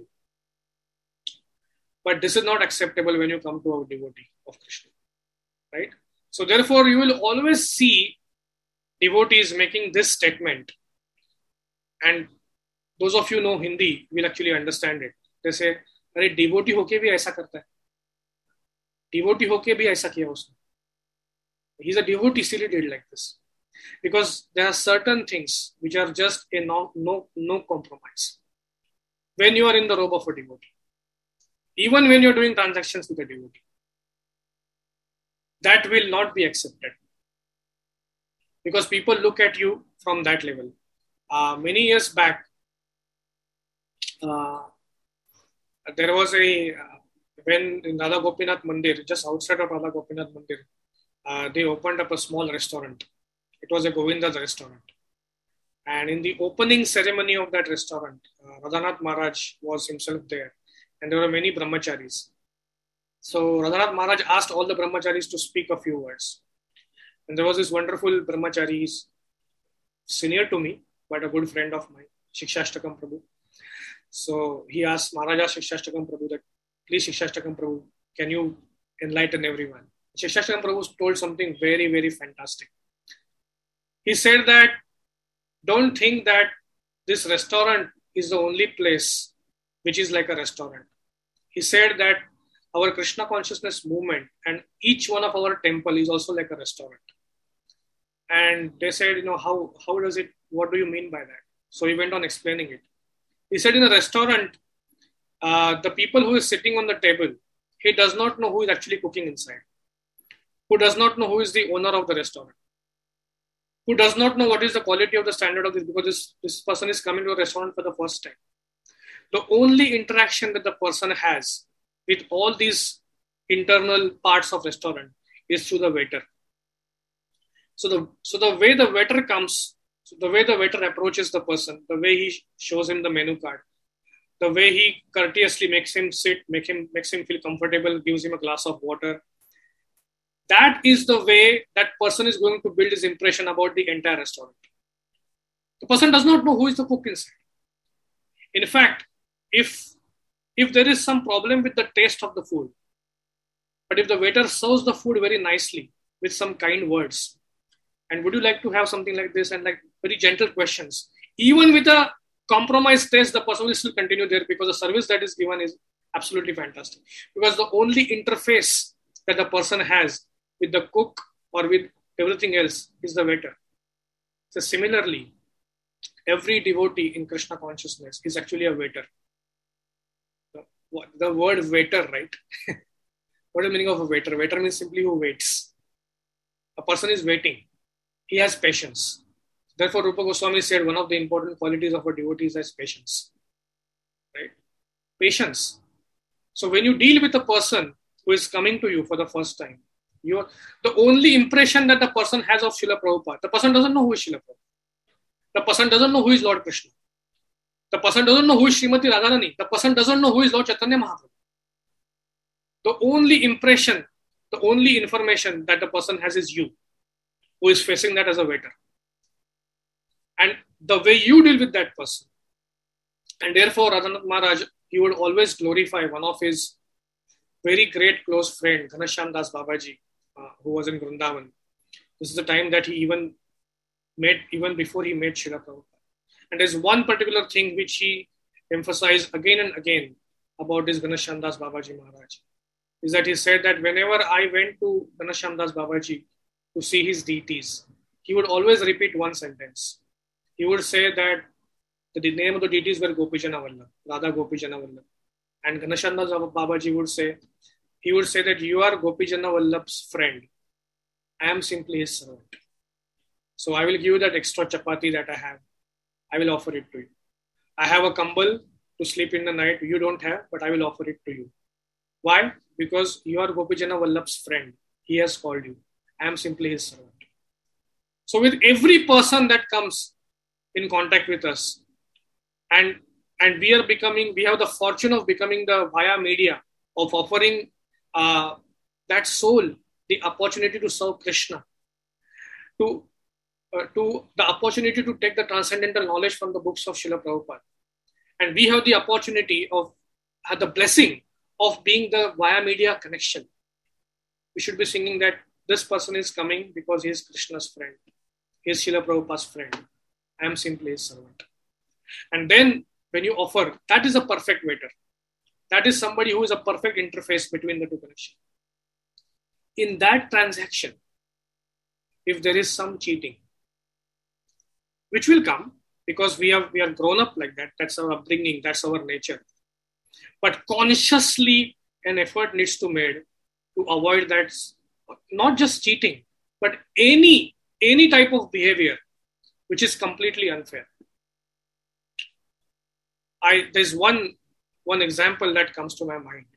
But this is not acceptable when you come to a devotee of Krishna. Right? So therefore, you will always see devotees making this statement. And those of you know Hindi will actually understand it. They say, "Arey devotee hoke bhi aisa karta hai. Devotee hoke bhi aisa kiya usne." He's a devotee, still he did like this. Because there are certain things which are just a no compromise. When you are in the robe of a devotee, even when you're doing transactions with a devotee, that will not be accepted. Because people look at you from that level. Many years back, there was when in Radha Gopinath Mandir, just outside of Radha Gopinath Mandir, they opened up a small restaurant. It was a Govinda's restaurant. And in the opening ceremony of that restaurant, Radhanath Maharaj was himself there. And there were many brahmacharis. So Radhanath Maharaj asked all the brahmacharis to speak a few words. And there was this wonderful brahmachari, senior to me, but a good friend of mine, Shikshashtakam Prabhu. So he asked Maharaja Shikshashtakam Prabhu that, please Shikshashtakam Prabhu, can you enlighten everyone? Shikshashtakam Prabhu told something very, very fantastic. He said that, don't think that this restaurant is the only place which is like a restaurant. He said that our Krishna consciousness movement and each one of our temple is also like a restaurant. And they said, how does it, what do you mean by that? So he went on explaining it. He said in a restaurant, the people who is sitting on the table, he does not know who is actually cooking inside. Who does not know who is the owner of the restaurant. Who does not know what is the quality of the standard of this, because this person is coming to a restaurant for the first time. The only interaction that the person has with all these internal parts of restaurant is through the waiter. So the way the waiter comes, the way the waiter approaches the person, the way he shows him the menu card, the way he courteously makes him sit, makes him feel comfortable, gives him a glass of water. That is the way that person is going to build his impression about the entire restaurant. The person does not know who is the cook inside. In fact, if there is some problem with the taste of the food, but if the waiter serves the food very nicely with some kind words, and would you like to have something like this, and like very gentle questions, even with a compromised taste, the person will still continue there because the service that is given is absolutely fantastic. Because the only interface that the person has with the cook or with everything else is the waiter. So similarly, every devotee in Krishna consciousness is actually a waiter. The word waiter, right? What is the meaning of a waiter? Waiter means simply who waits. A person is waiting. He has patience. Therefore, Rupa Goswami said one of the important qualities of a devotee is patience. Right? Patience. So when you deal with a person who is coming to you for the first time, the only impression that the person has of Srila Prabhupada, the person doesn't know who is Srila Prabhupada. The person doesn't know who is Lord Krishna. The person doesn't know who is Srimati Radharani. The person doesn't know who is Lord Chaitanya Mahaprabhu. The only impression, the only information that the person has is you, who is facing that as a waiter. And the way you deal with that person. And therefore, Radhanath Maharaj, he would always glorify one of his very great close friend, Ghanashyam Das Babaji, who was in Vrindavan. This is the time that he even before he met Srila Prabhupada. And there's one particular thing which he emphasized again and again about this Ghanashyam Das Babaji Maharaj, is that he said that whenever I went to Ghanashyam Das Babaji to see his deities, he would always repeat one sentence. He would say that the name of the deities were Gopijana Vallabh, Radha Gopijana Vallabh. And Ghanashyam Das Babaji would say that you are Gopijana Vallabh's friend. I am simply his servant. So I will give you that extra chapati that I have. I will offer it to you. I have a kambal. to sleep in the night. You don't have, but I will offer it to you. Why? Because you are Gopijana Vallabh's friend. He has called you. I am simply his servant. So with every person that comes in contact with us, and we have the fortune of becoming the via media of offering that soul the opportunity to serve Krishna, to the opportunity to take the transcendental knowledge from the books of Srila Prabhupada. And we have the opportunity of the blessing of being the via media connection. We should be singing that this person is coming because he is Krishna's friend. He is Srila Prabhupada's friend. I am simply his servant. And then when you offer, that is a perfect waiter. That is somebody who is a perfect interface between the two connections. In that transaction, if there is some cheating, which will come because we are grown up like that, that's our upbringing, that's our nature. But consciously an effort needs to be made to avoid that, not just cheating, but any type of behavior which is completely unfair. There's one example that comes to my mind.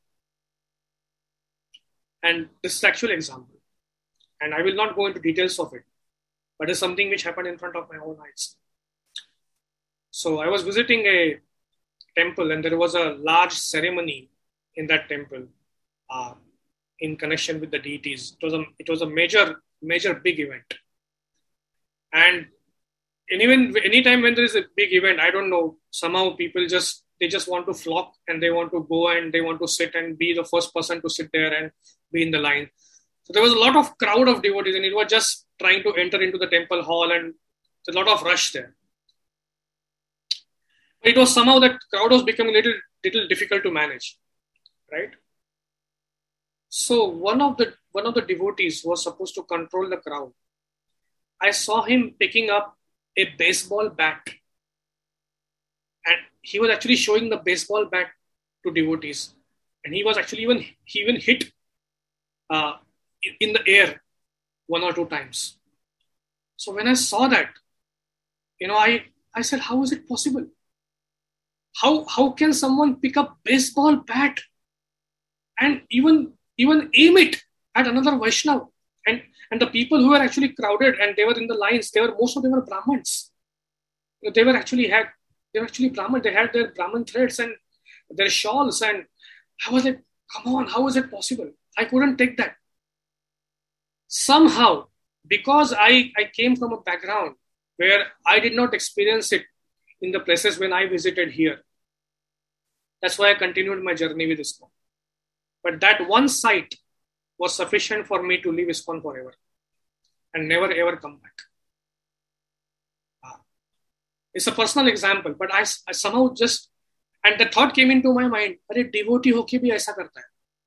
And this is the actual example. And I will not go into details of it, but it's something which happened in front of my own eyes. So I was visiting a temple and there was a large ceremony in that temple in connection with the deities. It was a major big event. And anytime when there is a big event, I don't know, somehow people just want to flock and they want to go and they want to sit and be the first person to sit there and be in the line. So there was a lot of crowd of devotees and it was just trying to enter into the temple hall and there's a lot of rush there. But it was somehow that crowd was becoming a little difficult to manage, right? So one of the devotees was supposed to control the crowd. I saw him picking up a baseball bat. And he was actually showing the baseball bat to devotees. And he was actually even hit in the air 1 or 2 times. So when I saw that, I said, how is it possible? How can someone pick up baseball bat and even aim it at another Vaishnava? And the people who were actually crowded and they were in the lines, most of them were Brahmins. They were actually Brahmin. They had their Brahmin threads and their shawls. And I was like, come on, how is it possible? I couldn't take that. Somehow, because I came from a background where I did not experience it in the places when I visited here. That's why I continued my journey with ISKCON. But that one sight was sufficient for me to leave ISKCON forever and never ever come back. It's a personal example, but I somehow and the thought came into my mind, "Arey devotee hoke bhi aisa karta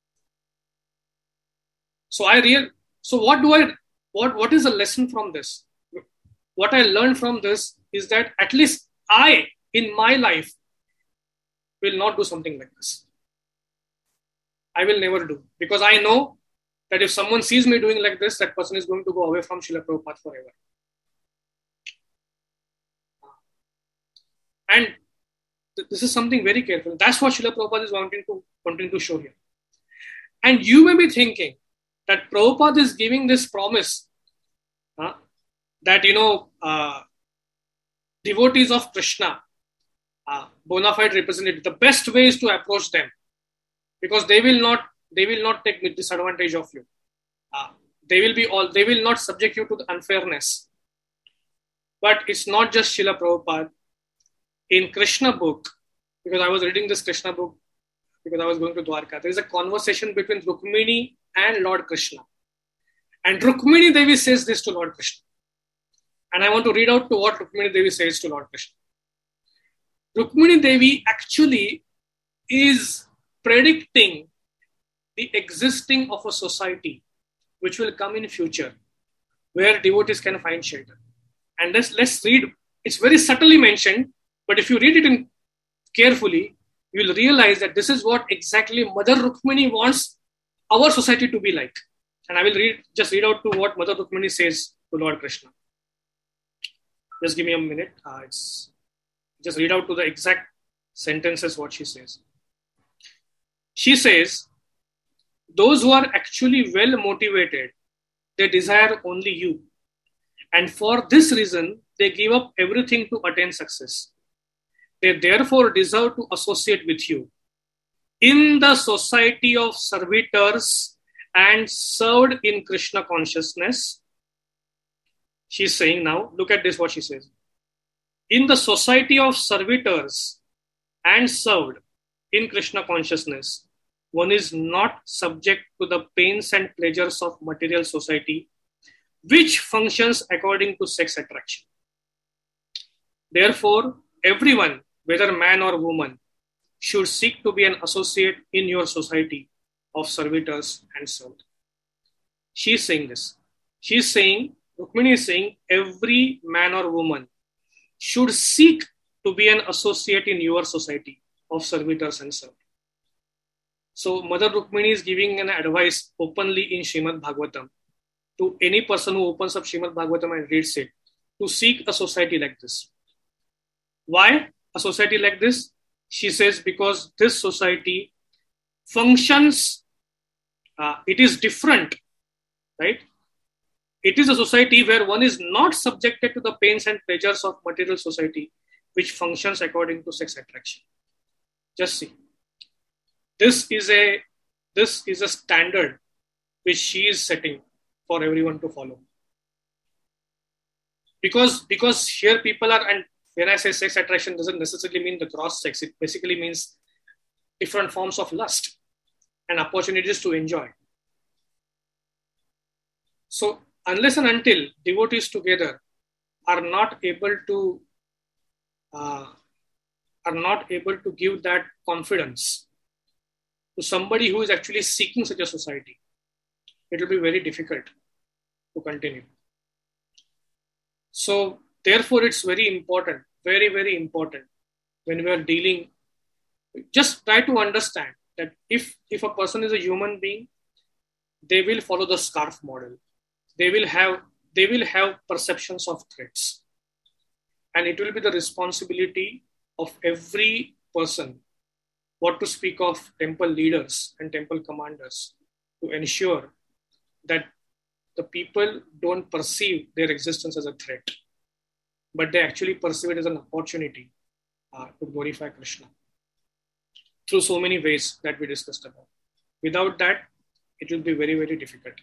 hai." So what is the lesson from this? What I learned from this is that at least I, in my life, will not do something like this. I will never do, because I know that if someone sees me doing like this, that person is going to go away from Srila Prabhupada forever. And this is something very careful. That's what Srila Prabhupada is wanting to show here. And you may be thinking that Prabhupada is giving this promise that, devotees of Krishna, bona fide representative, the best way is to approach them, because they will not take disadvantage of you. They will not subject you to the unfairness. But it's not just Srila Prabhupada. In Krishna book, because I was reading this Krishna book because I was going to Dwarka, there is a conversation between Rukmini and Lord Krishna. And Rukmini Devi says this to Lord Krishna. And I want to read out to what Rukmini Devi says to Lord Krishna. Rukmini Devi actually is predicting the existing of a society which will come in future where devotees can find shelter. And let's read. It's very subtly mentioned, but if you read it carefully, you will realize that this is what exactly Mother Rukmini wants our society to be like. And I will read out to what Mother Rukmini says to Lord Krishna. Just give me a minute. Just read out to the exact sentences what she says. She says, those who are actually well motivated, they desire only you. And for this reason, they give up everything to attain success. They therefore deserve to associate with you in the society of servitors and served in Krishna consciousness. She's saying now, look at this, what she says. In the society of servitors and served in Krishna consciousness, one is not subject to the pains and pleasures of material society, which functions according to sex attraction. Therefore, everyone, whether man or woman, should seek to be an associate in your society of servitors and served. She is saying this. She is saying, Rukmini is saying, every man or woman should seek to be an associate in your society of servitors and served. So Mother Rukmini is giving an advice openly in Srimad Bhagavatam to any person who opens up Srimad Bhagavatam and reads it, to seek a society like this. Why a society like this? She says, because this society functions, it is different, right? It is a society where one is not subjected to the pains and pleasures of material society, which functions according to sex attraction. Just see. This is a standard which she is setting for everyone to follow. Because here people are, and when I say sex attraction, doesn't necessarily mean the gross sex. It basically means different forms of lust and opportunities to enjoy. So unless and until devotees together are not able to give that confidence to somebody who is actually seeking such a society, it will be very difficult to continue. So therefore, it's very important, very, very important when we are dealing. Just try to understand that if a person is a human being, they will follow the scarf model. They will have perceptions of threats. And it will be the responsibility of every person, what to speak of temple leaders and temple commanders, to ensure that the people don't perceive their existence as a threat, but they actually perceive it as an opportunity to glorify Krishna through so many ways that we discussed about. Without that, it will be very, very difficult.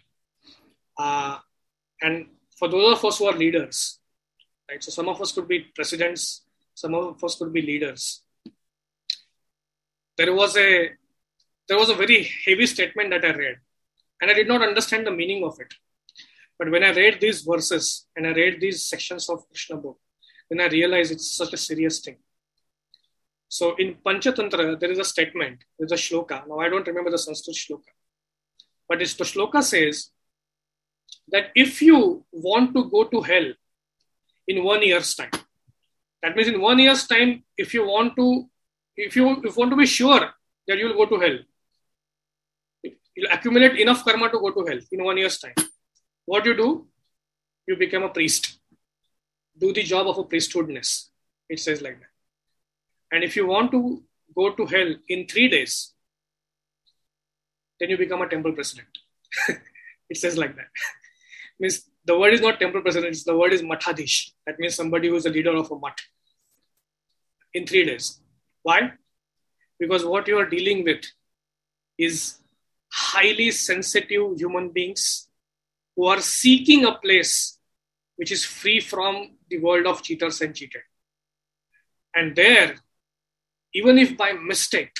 And for those of us who are leaders, right? So some of us could be presidents, some of us could be leaders. There was a very heavy statement that I read, and I did not understand the meaning of it. But when I read these verses and I read these sections of Krishna book, then I realized it's such a serious thing. So in Panchatantra, there is a statement, there's a shloka. Now I don't remember the Sanskrit shloka, but the shloka says that if you want to go to hell in 1 year's time, that means in 1 year's time, if you want to be sure that you will go to hell, you'll accumulate enough karma to go to hell in 1 year's time. What do? You become a priest. Do the job of a priesthoodness. It says like that. And if you want to go to hell in 3 days, then you become a temple president. It says like that. Means the word is not temple president, the word is mathadish. That means somebody who is a leader of a math. In 3 days. Why? Because what you are dealing with is highly sensitive human beings who are seeking a place which is free from the world of cheaters and cheated. And there, even if by mistake,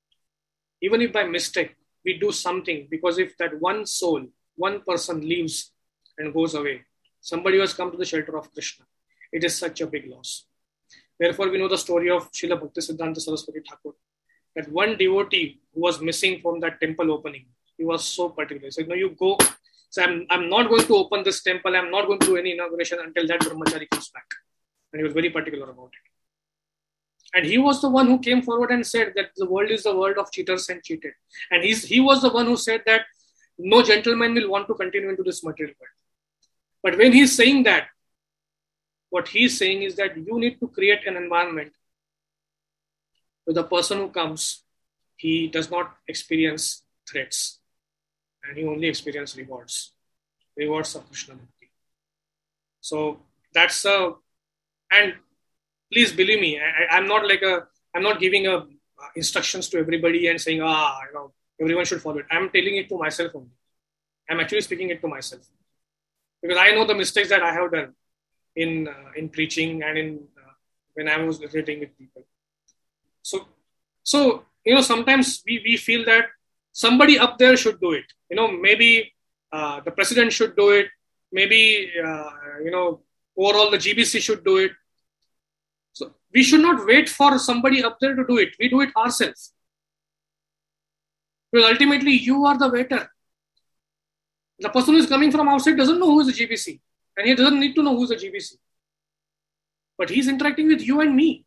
we do something, because if that one soul, one person leaves and goes away, somebody who has come to the shelter of Krishna, it is such a big loss. Therefore, we know the story of Srila Bhaktisiddhanta Saraswati Thakur, that one devotee who was missing from that temple opening, he was so particular. He said, no, you go. So I'm not going to open this temple. I'm not going to do any inauguration until that brahmachari comes back. And he was very particular about it. And he was the one who came forward and said that the world is the world of cheaters and cheated. And he was the one who said that no gentleman will want to continue into this material world. But when he's saying that, what he's saying is that you need to create an environment with the person who comes, he does not experience threats, and he only experiences rewards of Krishna Bhakti. So that's and please believe me, I'm not giving instructions to everybody and saying, everyone should follow it. I'm telling it to myself only. I'm actually speaking it to myself because I know the mistakes that I have done in preaching and when I was relating with people. So sometimes we feel that somebody up there should do it. Maybe the president should do it. Maybe overall the GBC should do it. So we should not wait for somebody up there to do it. We do it ourselves. Because ultimately you are the waiter. The person who is coming from outside doesn't know who is the GBC. And he doesn't need to know who is the GBC. But he's interacting with you and me.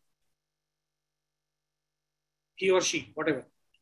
He or she, whatever.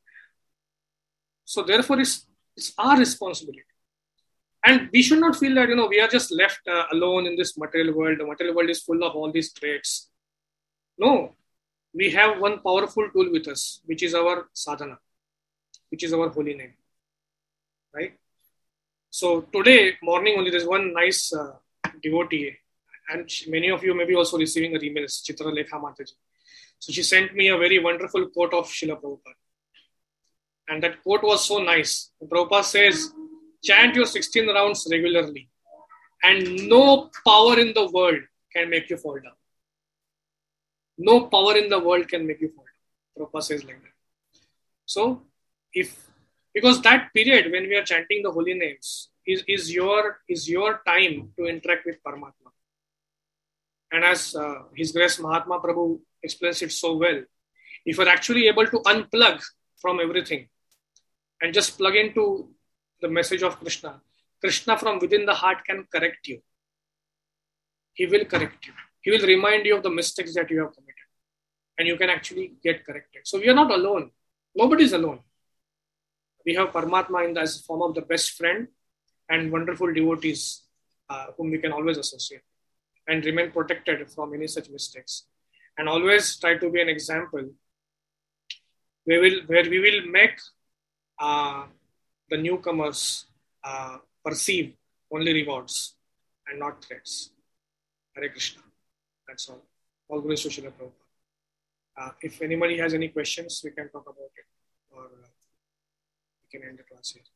So therefore, it's our responsibility. And we should not feel that, we are just left alone in this material world. The material world is full of all these traits. No, we have one powerful tool with us, which is our sadhana, which is our holy name. Right? So today morning only, there's one nice devotee, and many of you may be also receiving her emails, Chitra Lekha Mataji. So she sent me a very wonderful quote of Srila Prabhupada. And that quote was so nice. Prabhupada says, chant your 16 rounds regularly and no power in the world can make you fall down. No power in the world can make you fall down. Prabhupada says like that. So, because that period when we are chanting the holy names is your time to interact with Paramatma. And as His Grace Mahatma Prabhu explains it so well, if you're actually able to unplug from everything and just plug into the message of Krishna, Krishna from within the heart can correct you. He will correct you. He will remind you of the mistakes that you have committed. And you can actually get corrected. So we are not alone. Nobody is alone. We have Paramatma as a form of the best friend and wonderful devotees whom we can always associate and remain protected from any such mistakes. And always try to be an example where we will make the newcomers perceive only rewards and not threats. Hare Krishna. That's all. All Guru Srila Prabhupada. If anybody has any questions, we can talk about it, or we can end the class here.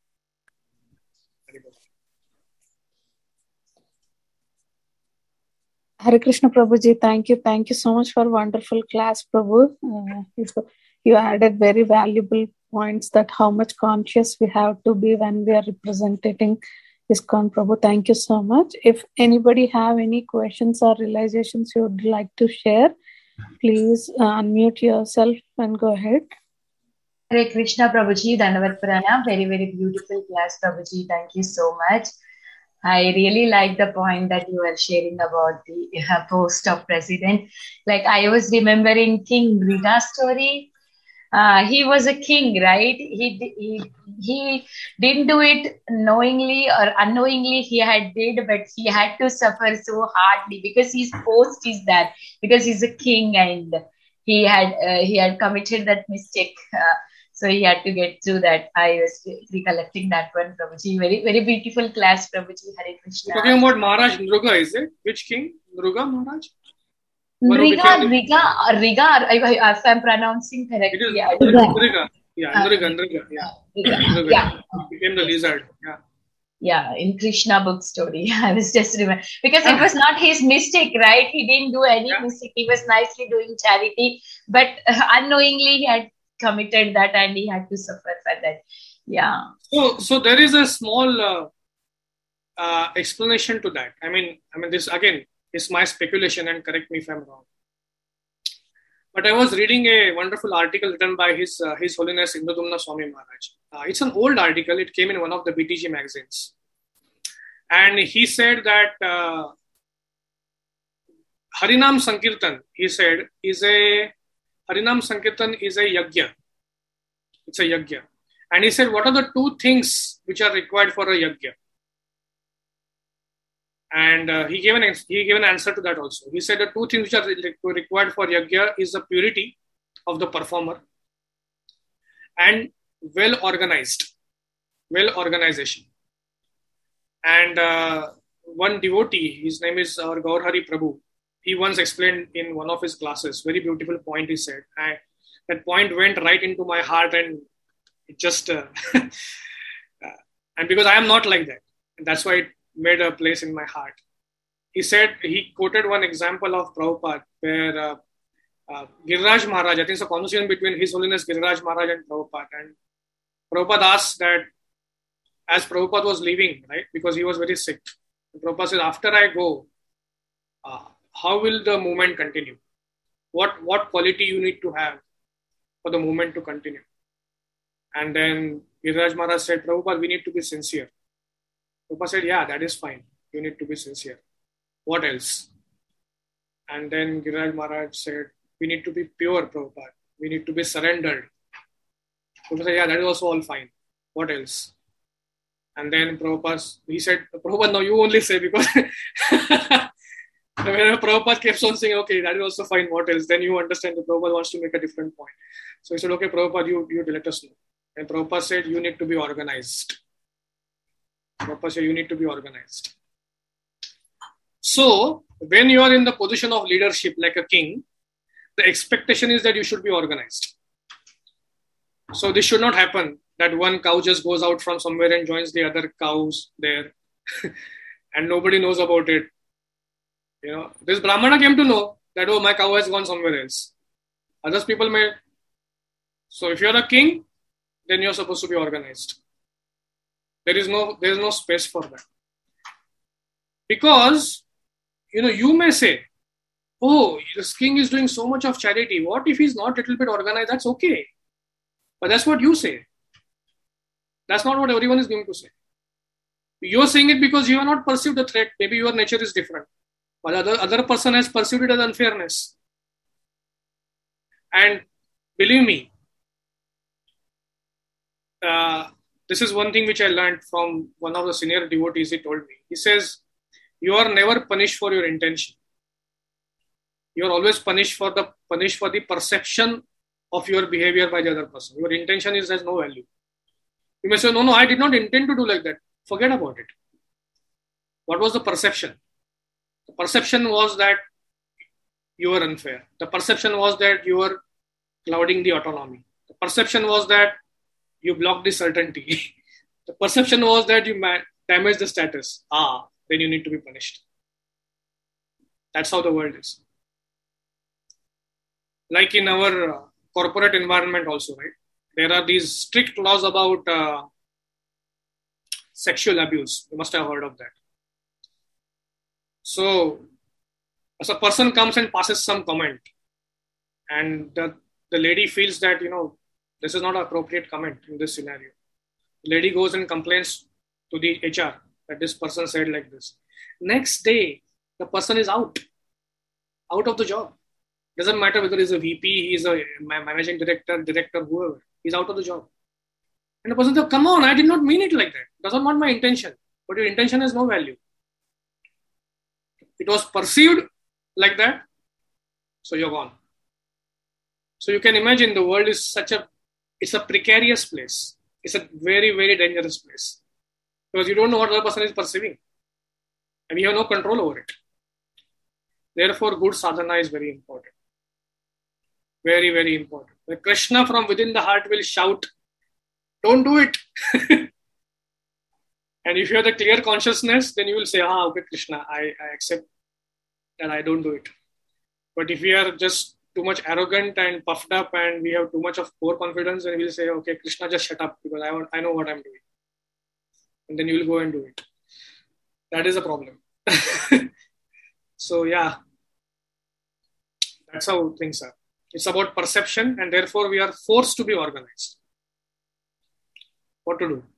Hare Krishna Prabhuji, thank you. Thank you so much for wonderful class, Prabhu. You added very valuable points that how much conscious we have to be when we are representing ISKCON, Prabhu. Thank you so much. If anybody have any questions or realizations you would like to share, please unmute yourself and go ahead. Hare Krishna Prabhuji, Dandavat Pranam. Very, very beautiful class, Prabhuji. Thank you so much. I really like the point that you were sharing about the post of president. Like I was remembering King Briga's story. He was a king, right? He didn't do it knowingly or unknowingly. He did, but he had to suffer so hardly because his post is that, because he's a king and he had committed that mistake. So he had to get through that. I was recollecting that one, Prabhuji. Very, very beautiful class, Prabhuji. Hare Krishna. You're talking about Maharaj Nruga, is it? Which king? Nruga Maharaj? Nriga, if I'm pronouncing correctly. It is Nriga. Yeah, Nriga. Yeah. Became the lizard. Yeah. Yeah, in Krishna book story. I was just remembering. Because it was not his mistake, right? He didn't do any mistake. He was nicely doing charity. But unknowingly, he had committed that and he had to suffer for that. Yeah. So there is a small explanation to that. I mean, this again is my speculation, and correct me if I'm wrong. But I was reading a wonderful article written by His Holiness Indradumna Swami Maharaj. It's an old article. It came in one of the BTG magazines. And he said that Harinam Sankirtan, he said, Harinam Sankirtan is a yajna. It's a yajna. And he said, what are the two things which are required for a yajna? And he gave an answer to that also. He said the two things which are required for yajna is the purity of the performer, and well-organization. And one devotee, his name is Gaur Hari Prabhu, he once explained in one of his classes, very beautiful point he said. That point went right into my heart, and it just, and because I am not like that, and that's why it made a place in my heart. He quoted one example of Prabhupada where Giriraj Maharaj, I think it's a conversation between His Holiness Giriraj Maharaj and Prabhupada. And Prabhupada asked that as Prabhupada was leaving, right, because he was very sick, Prabhupada said, after I go, how will the movement continue? What quality you need to have for the movement to continue? And then Giriraj Maharaj said, Prabhupada, we need to be sincere. Prabhupada said, yeah, that is fine. You need to be sincere. What else? And then Giriraj Maharaj said, we need to be pure, Prabhupada. We need to be surrendered. Prabhupada said, yeah, that is also all fine. What else? And then he said, Prabhupada, no, you only say, because when Prabhupada kept on saying, okay, that is also fine, what else? Then you understand that Prabhupada wants to make a different point. So he said, okay, Prabhupada, you let us know. And Prabhupada said, you need to be organized. Prabhupada said, you need to be organized. So, when you are in the position of leadership like a king, the expectation is that you should be organized. So, this should not happen that one cow just goes out from somewhere and joins the other cows there and nobody knows about it. You know, this Brahmana came to know that, oh, my cow has gone somewhere else. Others people may. So, if you're a king, then you're supposed to be organized. There is no space for that. Because, you may say, oh, this king is doing so much of charity. What if he's not a little bit organized? That's okay. But that's what you say. That's not what everyone is going to say. You're saying it because you have not perceived the threat. Maybe your nature is different. But other person has perceived it as unfairness. And believe me, this is one thing which I learned from one of the senior devotees. He told me. He says, you are never punished for your intention. You are always punished for the perception of your behavior by the other person. Your intention has no value. You may say, no, I did not intend to do like that. Forget about it. What was the perception? The perception was that you were unfair. The perception was that you were clouding the autonomy. The perception was that you blocked the certainty. The perception was that you damaged the status. Then you need to be punished. That's how the world is. Like in our corporate environment also, right? There are these strict laws about sexual abuse. You must have heard of that. So, as a person comes and passes some comment, and the lady feels that, this is not an appropriate comment in this scenario. The lady goes and complains to the HR that this person said like this. Next day, the person is out of the job. Doesn't matter whether he's a VP, he's a managing director, whoever. He's out of the job. And the person says, come on, I did not mean it like that. That's not my intention. But your intention has no value. It was perceived like that, so you're gone. So you can imagine the world is it's a precarious place. It's a very, very dangerous place. Because you don't know what the other person is perceiving. And you have no control over it. Therefore, good sadhana is very important. Very, very important. The Krishna from within the heart will shout, don't do it. And if you have the clear consciousness, then you will say, okay, Krishna, I accept that I don't do it. But if we are just too much arrogant and puffed up and we have too much of poor confidence, then we will say, okay, Krishna, just shut up because I know what I'm doing. And then you will go and do it. That is a problem. So, yeah, that's how things are. It's about perception, and therefore we are forced to be organized. What to do?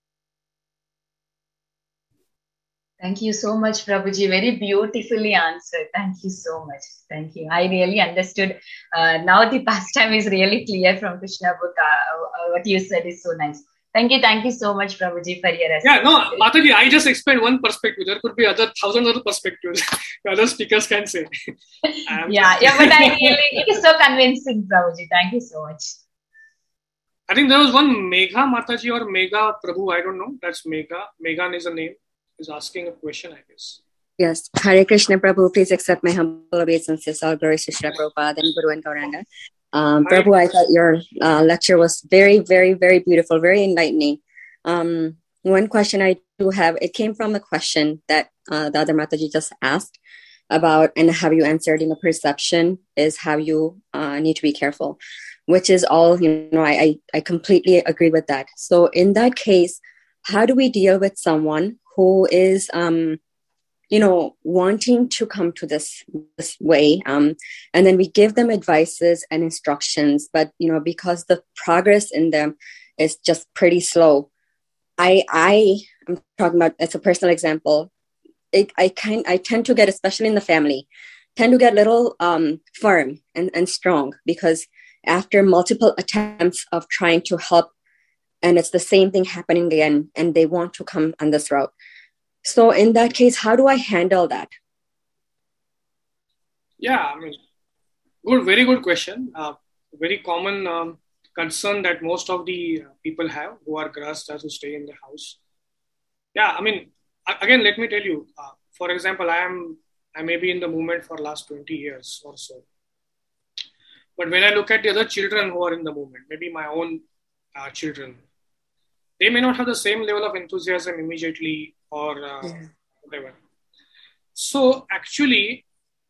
Thank you so much, Prabhuji. Very beautifully answered. Thank you so much. Thank you. I really understood. Now the pastime is really clear from Krishna book. What you said is so nice. Thank you so much, Prabhuji, for your response. Yeah, no, Mataji, I just explained one perspective. There could be thousands other perspectives. Other speakers can say. But it is so convincing, Prabhuji. Thank you so much. I think there was one Megha Mataji or Megha Prabhu, I don't know. That's Megha. Meghan is a name. Is asking a question, I guess. Yes. Hare Krishna Prabhu, please accept my humble obeisances. All glories to Srila Prabhupada and Guru and Gauranga. Prabhu, I thought your lecture was very, very, very beautiful, very enlightening. One question I do have, it came from a question that the other Mataji just asked about, and have you answered in the perception, is how you need to be careful, which is all, I completely agree with that. So in that case, how do we deal with someone who is, wanting to come to this way, and then we give them advices and instructions, but because the progress in them is just pretty slow. I'm talking about as a personal example. I tend to get, especially in the family, a little firm and strong, because after multiple attempts of trying to help, and it's the same thing happening again, and they want to come on this route. So in that case, how do I handle that? Yeah, very good question. Very common concern that most of the people have who are grahasthas who stay in the house. Yeah, again, let me tell you, for example, I may be in the movement for last 20 years or so. But when I look at the other children who are in the movement, maybe my own children, they may not have the same level of enthusiasm immediately or whatever. So actually,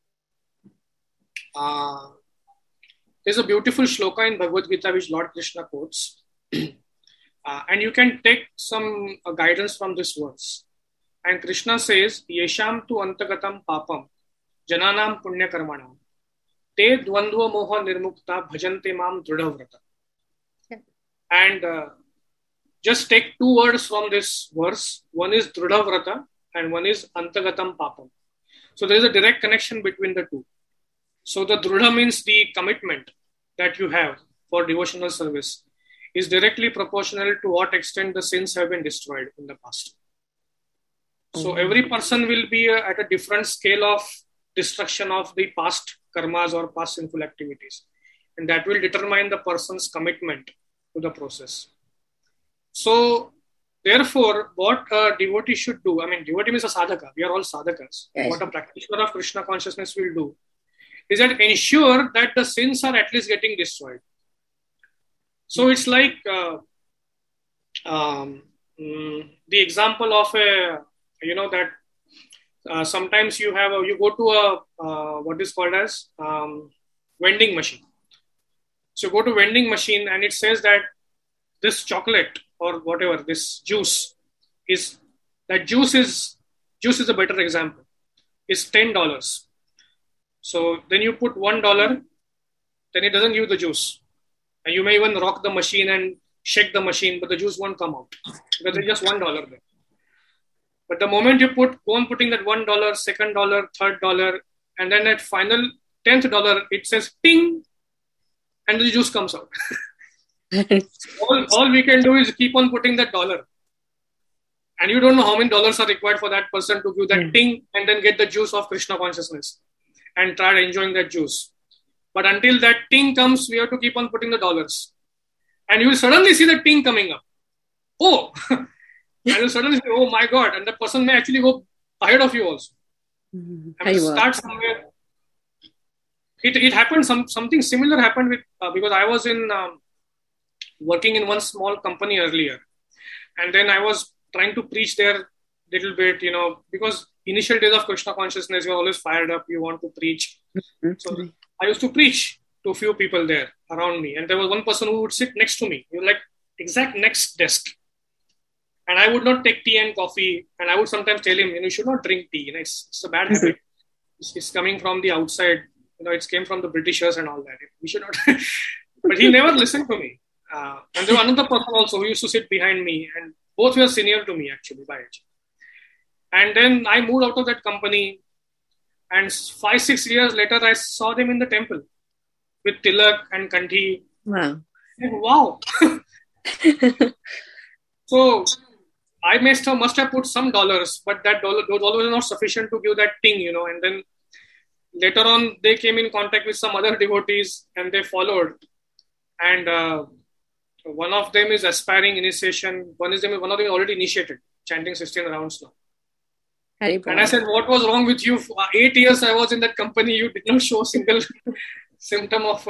there's a beautiful shloka in Bhagavad Gita which Lord Krishna quotes. And you can take some guidance from this verse. And Krishna says, Yesham tu antagatam papam, jananam punya karmanam, te dvandva moha nirmukta bhajante mam dridhavrata. And just take two words from this verse. One is dridhavrata and one is antagatam papam. So there is a direct connection between the two. So the dridha means the commitment that you have for devotional service is directly proportional to what extent the sins have been destroyed in the past. So every person will be at a different scale of destruction of the past karmas or past sinful activities. And that will determine the person's commitment to the process. So therefore, what a devotee should do, devotee means a sadhaka. We are all sadhakas. Yes. What a practitioner of Krishna consciousness will do is that ensure that the sins are at least getting destroyed. So it's like the example of sometimes you go to a what is called as vending machine. So you go to vending machine and it says that this chocolate or whatever, this juice is a better example, is $10. So then you put $1, then it doesn't give the juice. And you may even rock the machine and shake the machine, but the juice won't come out because there's just $1 there. But the moment you go on putting that $1, $2, $3, and then at final $10th, it says ting, and the juice comes out. all we can do is keep on putting that dollar. And you don't know how many dollars are required for that person to give that ting and then get the juice of Krishna consciousness and try enjoying that juice. But until that ting comes, we have to keep on putting the dollars. And you will suddenly see the ting coming up. Oh! And you'll suddenly say, oh my God. And the person may actually go ahead of you also. And start somewhere. It happened, something similar happened with, because I was working in one small company earlier. And then I was trying to preach there little bit, because initial days of Krishna consciousness, you're always fired up, you want to preach. So I used to preach to a few people there around me. And there was one person who would sit next to me, like exact next desk. And I would not take tea and coffee. And I would sometimes tell him, you should not drink tea. It's a bad habit. It's coming from the outside. It came from the Britishers and all that. We should not. But he never listened to me. And there was another person also who used to sit behind me. And both were senior to me actually by age. And then I moved out of that company. And 5-6 years later, I saw them in the temple with tilak and kanthi. Wow. And wow. So I must have put some dollars, but those dollars are not sufficient to give that thing, and then later on they came in contact with some other devotees and they followed. And one of them is aspiring initiation. One of them is already initiated, chanting 16 rounds now. And I said, what was wrong with you? For 8 years I was in that company. You did not show a single symptom of...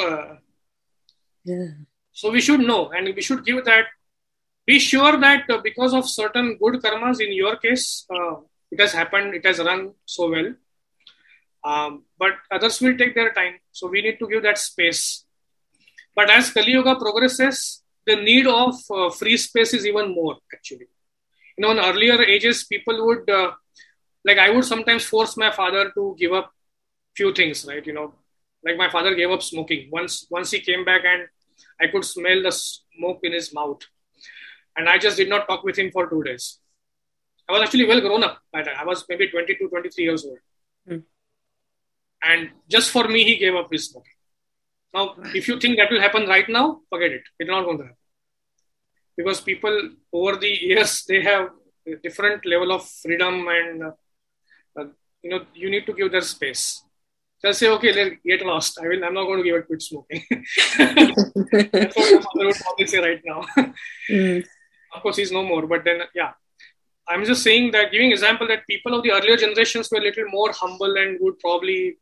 So we should know, and we should give that. Be sure that because of certain good karmas, in your case, it has happened, it has run so well. But others will take their time. So we need to give that space. But as Kali Yuga progresses, the need of free space is even more, actually. In earlier ages, people would... I would sometimes force my father to give up few things, right? Like my father gave up smoking. Once he came back and I could smell the smoke in his mouth. And I just did not talk with him for 2 days. I was actually well grown up by that. I was maybe 22, 23 years old. And just for me, he gave up his smoking. Now, if you think that will happen right now, forget it. It's not going to happen. Because people over the years, they have a different level of freedom and... you need to give their space. Just say, okay, let's get lost. I'm not going to give it quit smoking. That's what my mother would probably say right now. Of course, he's no more. But then, I'm just saying that, giving example that people of the earlier generations were a little more humble and would probably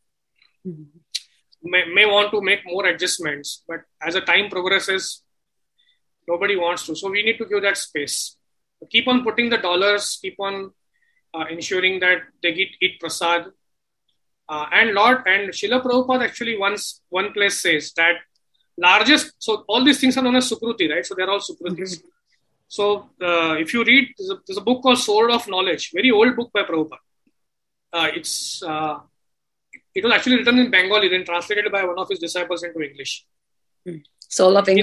may want to make more adjustments. But as the time progresses, nobody wants to. So we need to give that space. Keep on putting the dollars, keep on ensuring that they eat prasad. And Srila Prabhupada actually one place says that largest, so all these things are known as Sukruti, right? So they're all Sukrutis. So if you read, there's a book called Sword of Knowledge, very old book by Prabhupada. It was actually written in Bengali, then translated by one of his disciples into English. Sword of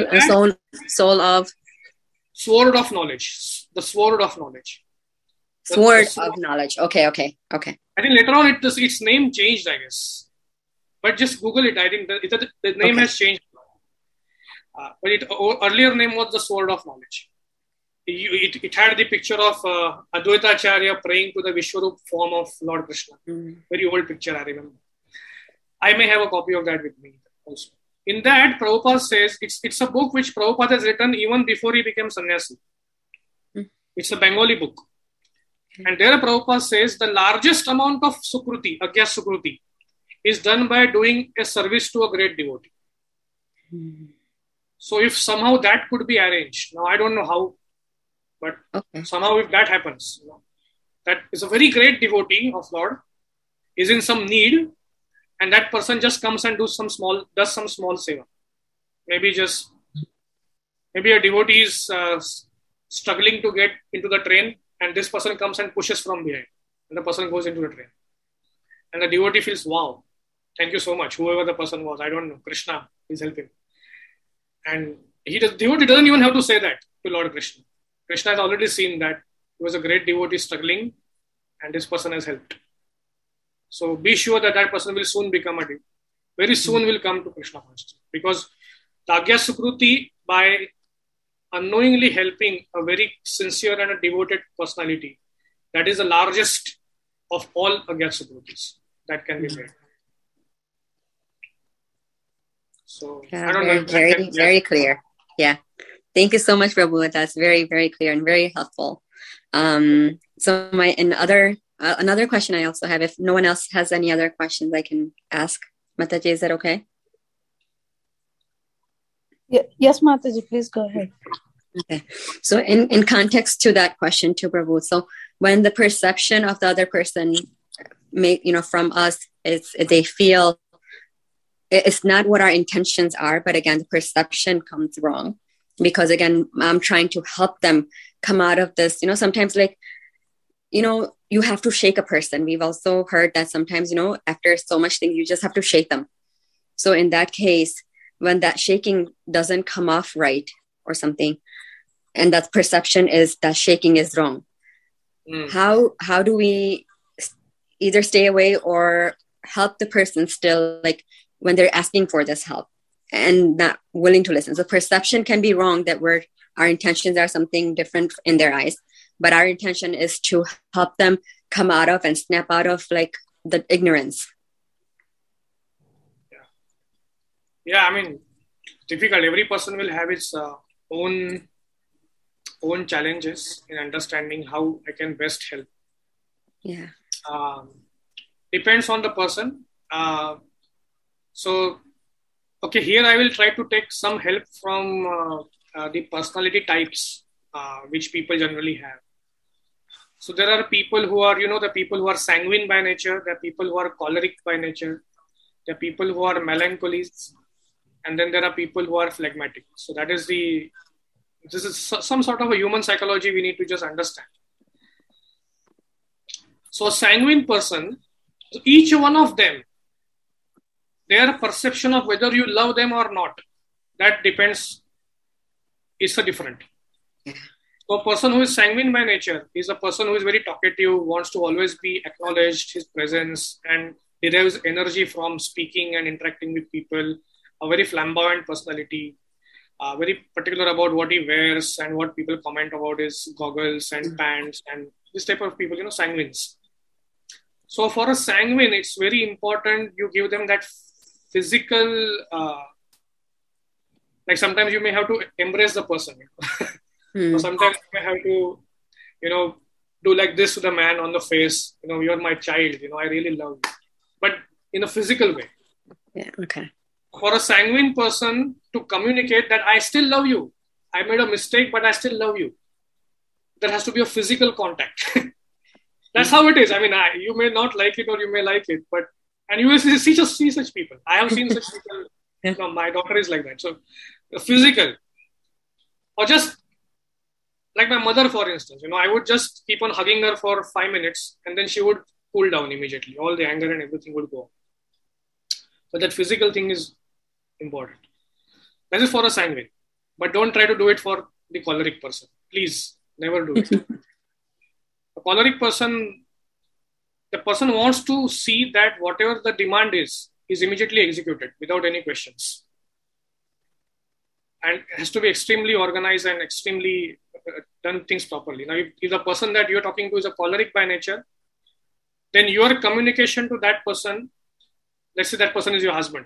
Knowledge. The Sword of Knowledge. Sword of Knowledge. Okay. I think later on its name changed, I guess. But just Google it. I think the name has changed. But earlier name was the Sword of Knowledge. It had the picture of Advaita Acharya praying to the Vishwarup form of Lord Krishna. Very old picture, I remember. I may have a copy of that with me also. In that, Prabhupada says, it's a book which Prabhupada has written even before he became sannyasi. It's a Bengali book. And there Prabhupada says the largest amount of Sukruti, Agya Sukruti, is done by doing a service to a great devotee. So if somehow that could be arranged, now I don't know how, but somehow if that happens, that is a very great devotee of Lord, is in some need, and that person just comes and does some small seva. Maybe a devotee is struggling to get into the train, and this person comes and pushes from behind, and the person goes into the train. And the devotee feels, wow, thank you so much. Whoever the person was, I don't know, Krishna is helping. And the devotee doesn't even have to say that to Lord Krishna. Krishna has already seen that he was a great devotee struggling, and this person has helped. So be sure that person will soon become a devotee. Very soon will come to Krishna consciousness. Because the Agya Sukruti, by unknowingly helping a very sincere and a devoted personality, that is the largest of all Agya Sukrutis that can be made. So I don't know. Very clear. Yeah. Thank you so much, Prabhu. That's very, very clear and very helpful. So another question I also have, if no one else has any other questions I can ask. Mataji, is that okay? Yes, Mataji, please go ahead. Okay. So in context to that question to Prabhu, so when the perception of the other person from us is they feel it's not what our intentions are, but again, the perception comes wrong. Because again, I'm trying to help them come out of this, sometimes you have to shake a person. We've also heard that sometimes, after so much things, you just have to shake them. So in that case, when that shaking doesn't come off right or something, and that perception is that shaking is wrong, how do we either stay away or help the person still, when they're asking for this help and not willing to listen? So perception can be wrong that our intentions are something different in their eyes, but our intention is to help them come out of and snap out of like the ignorance. Yeah, I mean, difficult. Every person will have its own challenges in understanding how I can best help. Yeah. Depends on the person. So, okay, here I will try to take some help from the personality types which people generally have. So there are people who are, the people who are sanguine by nature. There are people who are choleric by nature. There are people who are melancholies. And then there are people who are phlegmatic. So this is some sort of a human psychology we need to just understand. So a sanguine person, each one of them, their perception of whether you love them or not, that depends, is different. So a person who is sanguine by nature is a person who is very talkative, wants to always be acknowledged, his presence, and derives energy from speaking and interacting with people. A very flamboyant personality, very particular about what he wears and what people comment about his goggles and pants and this type of people, sanguines. So for a sanguine, it's very important you give them that physical, like sometimes you may have to embrace the person. So sometimes you may have to, do like this to the man on the face, you're my child, I really love you. But in a physical way. Yeah, okay. For a sanguine person to communicate that I still love you, I made a mistake, but I still love you, there has to be a physical contact. That's how it is. I mean, you may not like it or you may like it, and you will see such people. I have seen such people. My daughter is like that. So physical, or just like my mother, for instance, I would just keep on hugging her for 5 minutes and then she would cool down immediately. All the anger and everything would go. But that physical thing is important. That is for a sanguine. But don't try to do it for the choleric person. Please, never do it. A choleric person, the person wants to see that whatever the demand is immediately executed without any questions. And it has to be extremely organized and extremely done things properly. Now, if the person that you're talking to is a choleric by nature, then your communication to that person, let's say that person is your husband.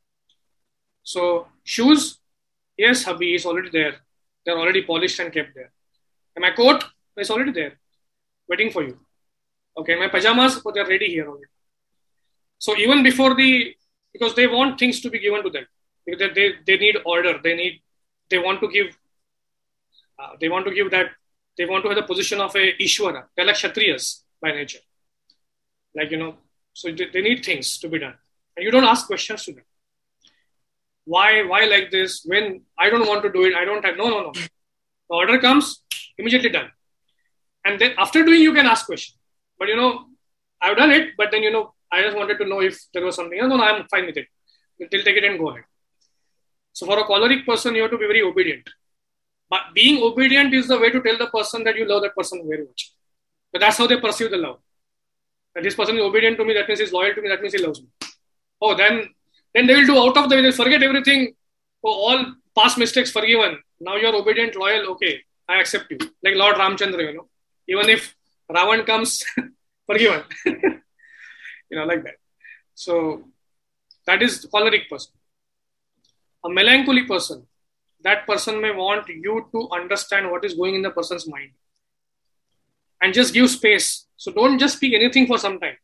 So shoes, yes, hubby is already there. They're already polished and kept there. And my coat is already there, waiting for you. Okay, my pajamas, they're ready here already. So even before because they want things to be given to them. Because they need order. They want to give that, they want to have the position of a Ishwara. They're like Kshatriyas by nature. Like, so they need things to be done. And you don't ask questions to them. Why like this? When I don't want to do it, I don't have, no. The order comes, immediately done. And then after doing, you can ask questions. But, I've done it, but then, I just wanted to know if there was something. No, I'm fine with it. They'll take it and go ahead. So for a choleric person, you have to be very obedient. But being obedient is the way to tell the person that you love that person very much. But that's how they perceive the love. That this person is obedient to me, that means he's loyal to me, that means he loves me. Oh, then they will do out of the way, they'll forget everything. Oh, all past mistakes forgiven. Now you're obedient, loyal, okay, I accept you. Like Lord Ramchandra, even if Ravan comes, forgiven. Like that. So that is the choleric person. A melancholy person, that person may want you to understand what is going in the person's mind and just give space. So don't just speak anything for some time.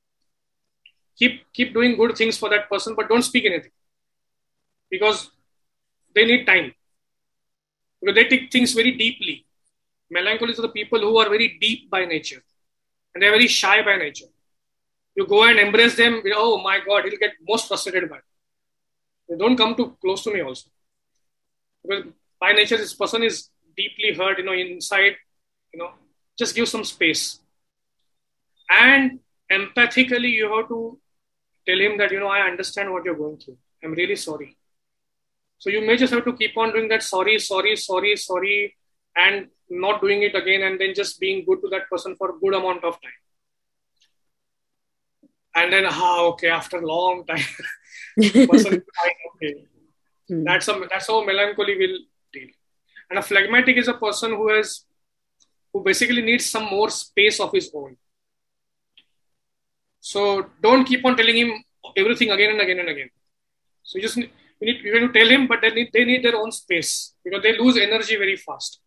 Keep doing good things for that person, but don't speak anything because they need time. Because they take things very deeply. Melancholies are the people who are very deep by nature and they're very shy by nature. You go and embrace them, oh my God, he'll get most frustrated by it. They don't come too close to me also. Because by nature, this person is deeply hurt, inside, just give some space. And empathically, you have to tell him that, I understand what you're going through. I'm really sorry. So you may just have to keep on doing that sorry, and not doing it again, and then just being good to that person for a good amount of time. And then, okay, after a long time, person is fine, okay. That's how melancholy will deal. And a phlegmatic is a person who basically needs some more space of his own. So don't keep on telling him everything again and again and again. So you need to tell him, but they need their own space because they lose energy very fast.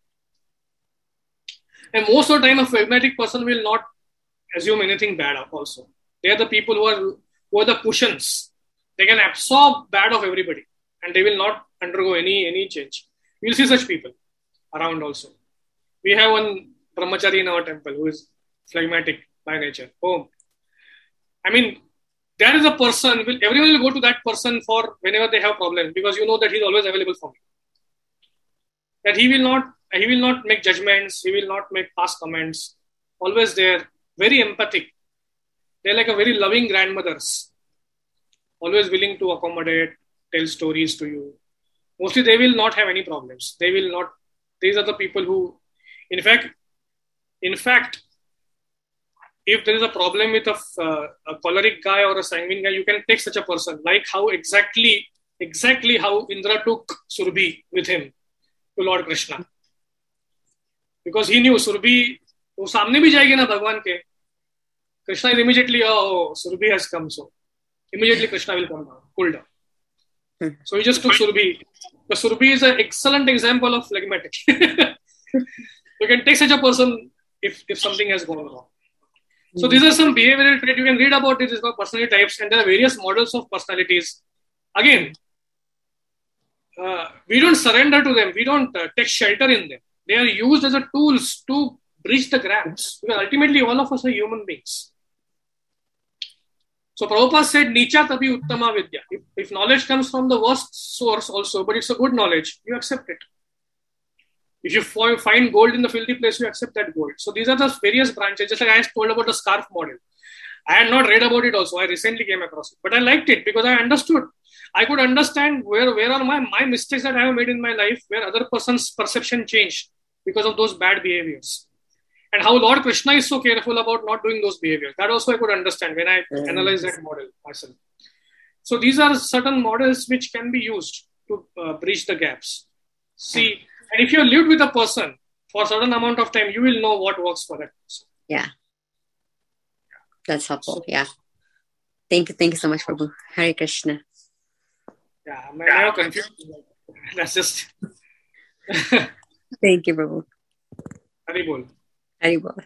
And most of the time, a phlegmatic person will not assume anything bad also. They are the people who are the pushers. They can absorb bad of everybody and they will not undergo any change. You will see such people around also. We have one brahmachari in our temple who is phlegmatic by nature. Oh, I mean, there is a person, everyone will go to that person for whenever they have problems because you know that he is always available for me. That he will not make judgments, he will not make past comments, always there, very empathic. They're like a very loving grandmothers, always willing to accommodate, tell stories to you. Mostly they will not have any problems. These are the people who, in fact, if there is a problem with a choleric guy or a sanguine guy, you can take such a person, like how exactly how Indra took Surbhi with him to Lord Krishna. Because he knew Surbhi, wo samne bhi jayegi na Bhagwan ke. Krishna is immediately, Surbhi has come, so immediately Krishna will come down, cool down. So he just took Surbhi. The Surbhi is an excellent example of phlegmatic. You can take such a person if something has gone wrong. So these are some behavioral traits. You can read about it. It's called personality types, and there are various models of personalities. Again, we don't surrender to them. We don't take shelter in them. They are used as a tools to bridge the gaps. Because ultimately, all of us are human beings. So Prabhupada said, Nicha tabi uttama vidya. If knowledge comes from the worst source also, but it's a good knowledge, you accept it. If you find gold in the filthy place, you accept that gold. So these are the various branches. Just like I told about the scarf model. I had not read about it also. I recently came across it. But I liked it because I understood. I could understand where are my mistakes that I have made in my life, where other person's perception changed because of those bad behaviors. And how Lord Krishna is so careful about not doing those behaviors. That also I could understand when I analyzed that model myself. So these are certain models which can be used to bridge the gaps. See, and if you lived with a person for a certain amount of time, you will know what works for that person. Yeah. That's helpful. Yeah. Thank you so much, Prabhu. Hare Krishna. Yeah, I'm now confused. That's just. Thank you, Prabhu. Haribol. Haribol.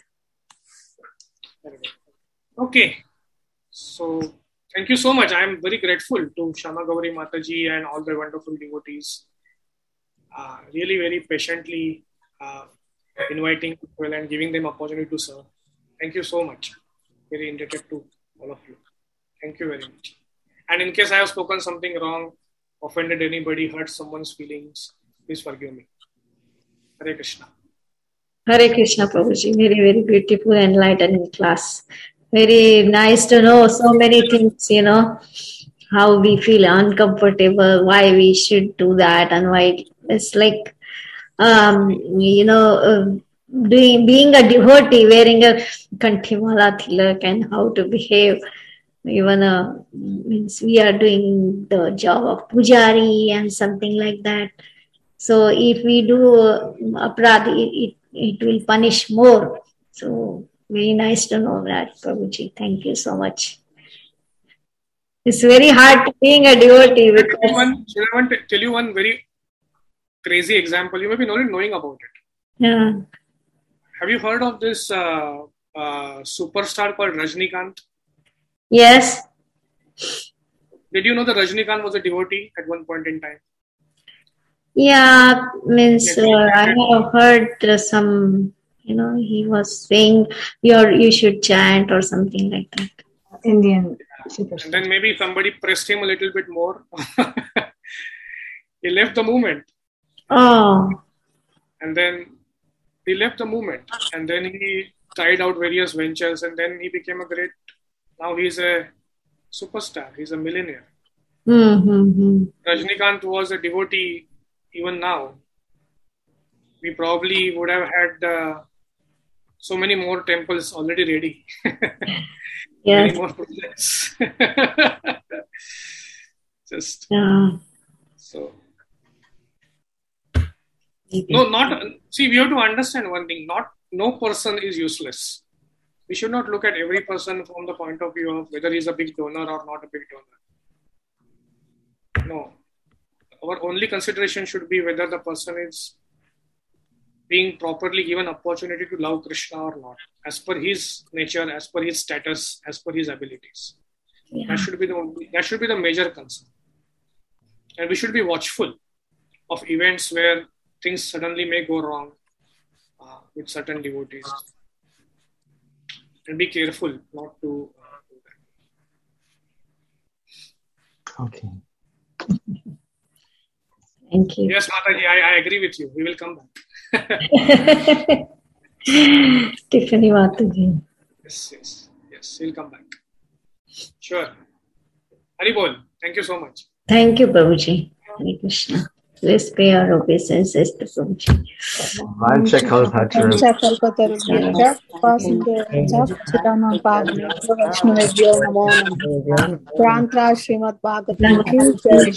Okay. So, thank you so much. I am very grateful to Shama Gauri Mataji and all the wonderful devotees. Really very patiently inviting people and giving them opportunity to serve. Thank you so much. Very indebted to all of you. Thank you very much. And in case I have spoken something wrong, offended anybody, hurt someone's feelings, please forgive me. Hare Krishna. Hare Krishna, Prabhuji. Very, very beautiful, enlightening class. Very nice to know so many things, how we feel uncomfortable, why we should do that, and why it's like, being a devotee, wearing a kanthimala tilak and how to behave. Even means we are doing the job of pujari and something like that. So if we do aparadhi, it will punish more. So very nice to know that, Prabhuji. Thank you so much. It's very hard being a devotee. I want to tell you one very crazy example. You may be knowing about it. Yeah. Have you heard of this superstar called Rajnikant? Yes. Did you know that Rajnikant was a devotee at one point in time? Yeah, means I have heard some, he was saying you should chant or something like that. Indian. And then maybe somebody pressed him a little bit more. He left the movement. Oh. And then he left the movement. And then he tried out various ventures. And then he became now he's a superstar. He's a millionaire. Mm-hmm. Rajnikant was a devotee even now. We probably would have had so many more temples already ready. Yes. Many more projects. Yeah. So No, not see. We have to understand one thing. No person is useless. We should not look at every person from the point of view of whether he's a big donor or not a big donor. No, our only consideration should be whether the person is being properly given opportunity to love Krishna or not, as per his nature, as per his status, as per his abilities. Yeah. That should be the major concern, and we should be watchful of events where things suddenly may go wrong with certain devotees, and be careful not to do that. Okay. Thank you. Yes, Mataji, I agree with you. We will come back. Tiffany Mataji. Yes. We'll come back. Sure. Hari Bol. Thank you so much. Thank you, Prabhuji. Hare Krishna. Let's pay our obeisances to Prabhuji. Prantra Srimad Bhagavatam ki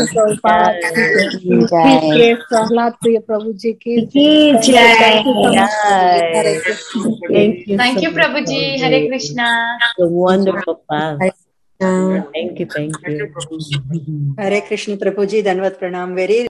jai. Prahlad Priya Prabhuji ki jai. Thank you, Prabhuji. Hare Krishna. A wonderful class. Thank you. Hare Krishna, Prabhuji. Dandavat Pranam. Very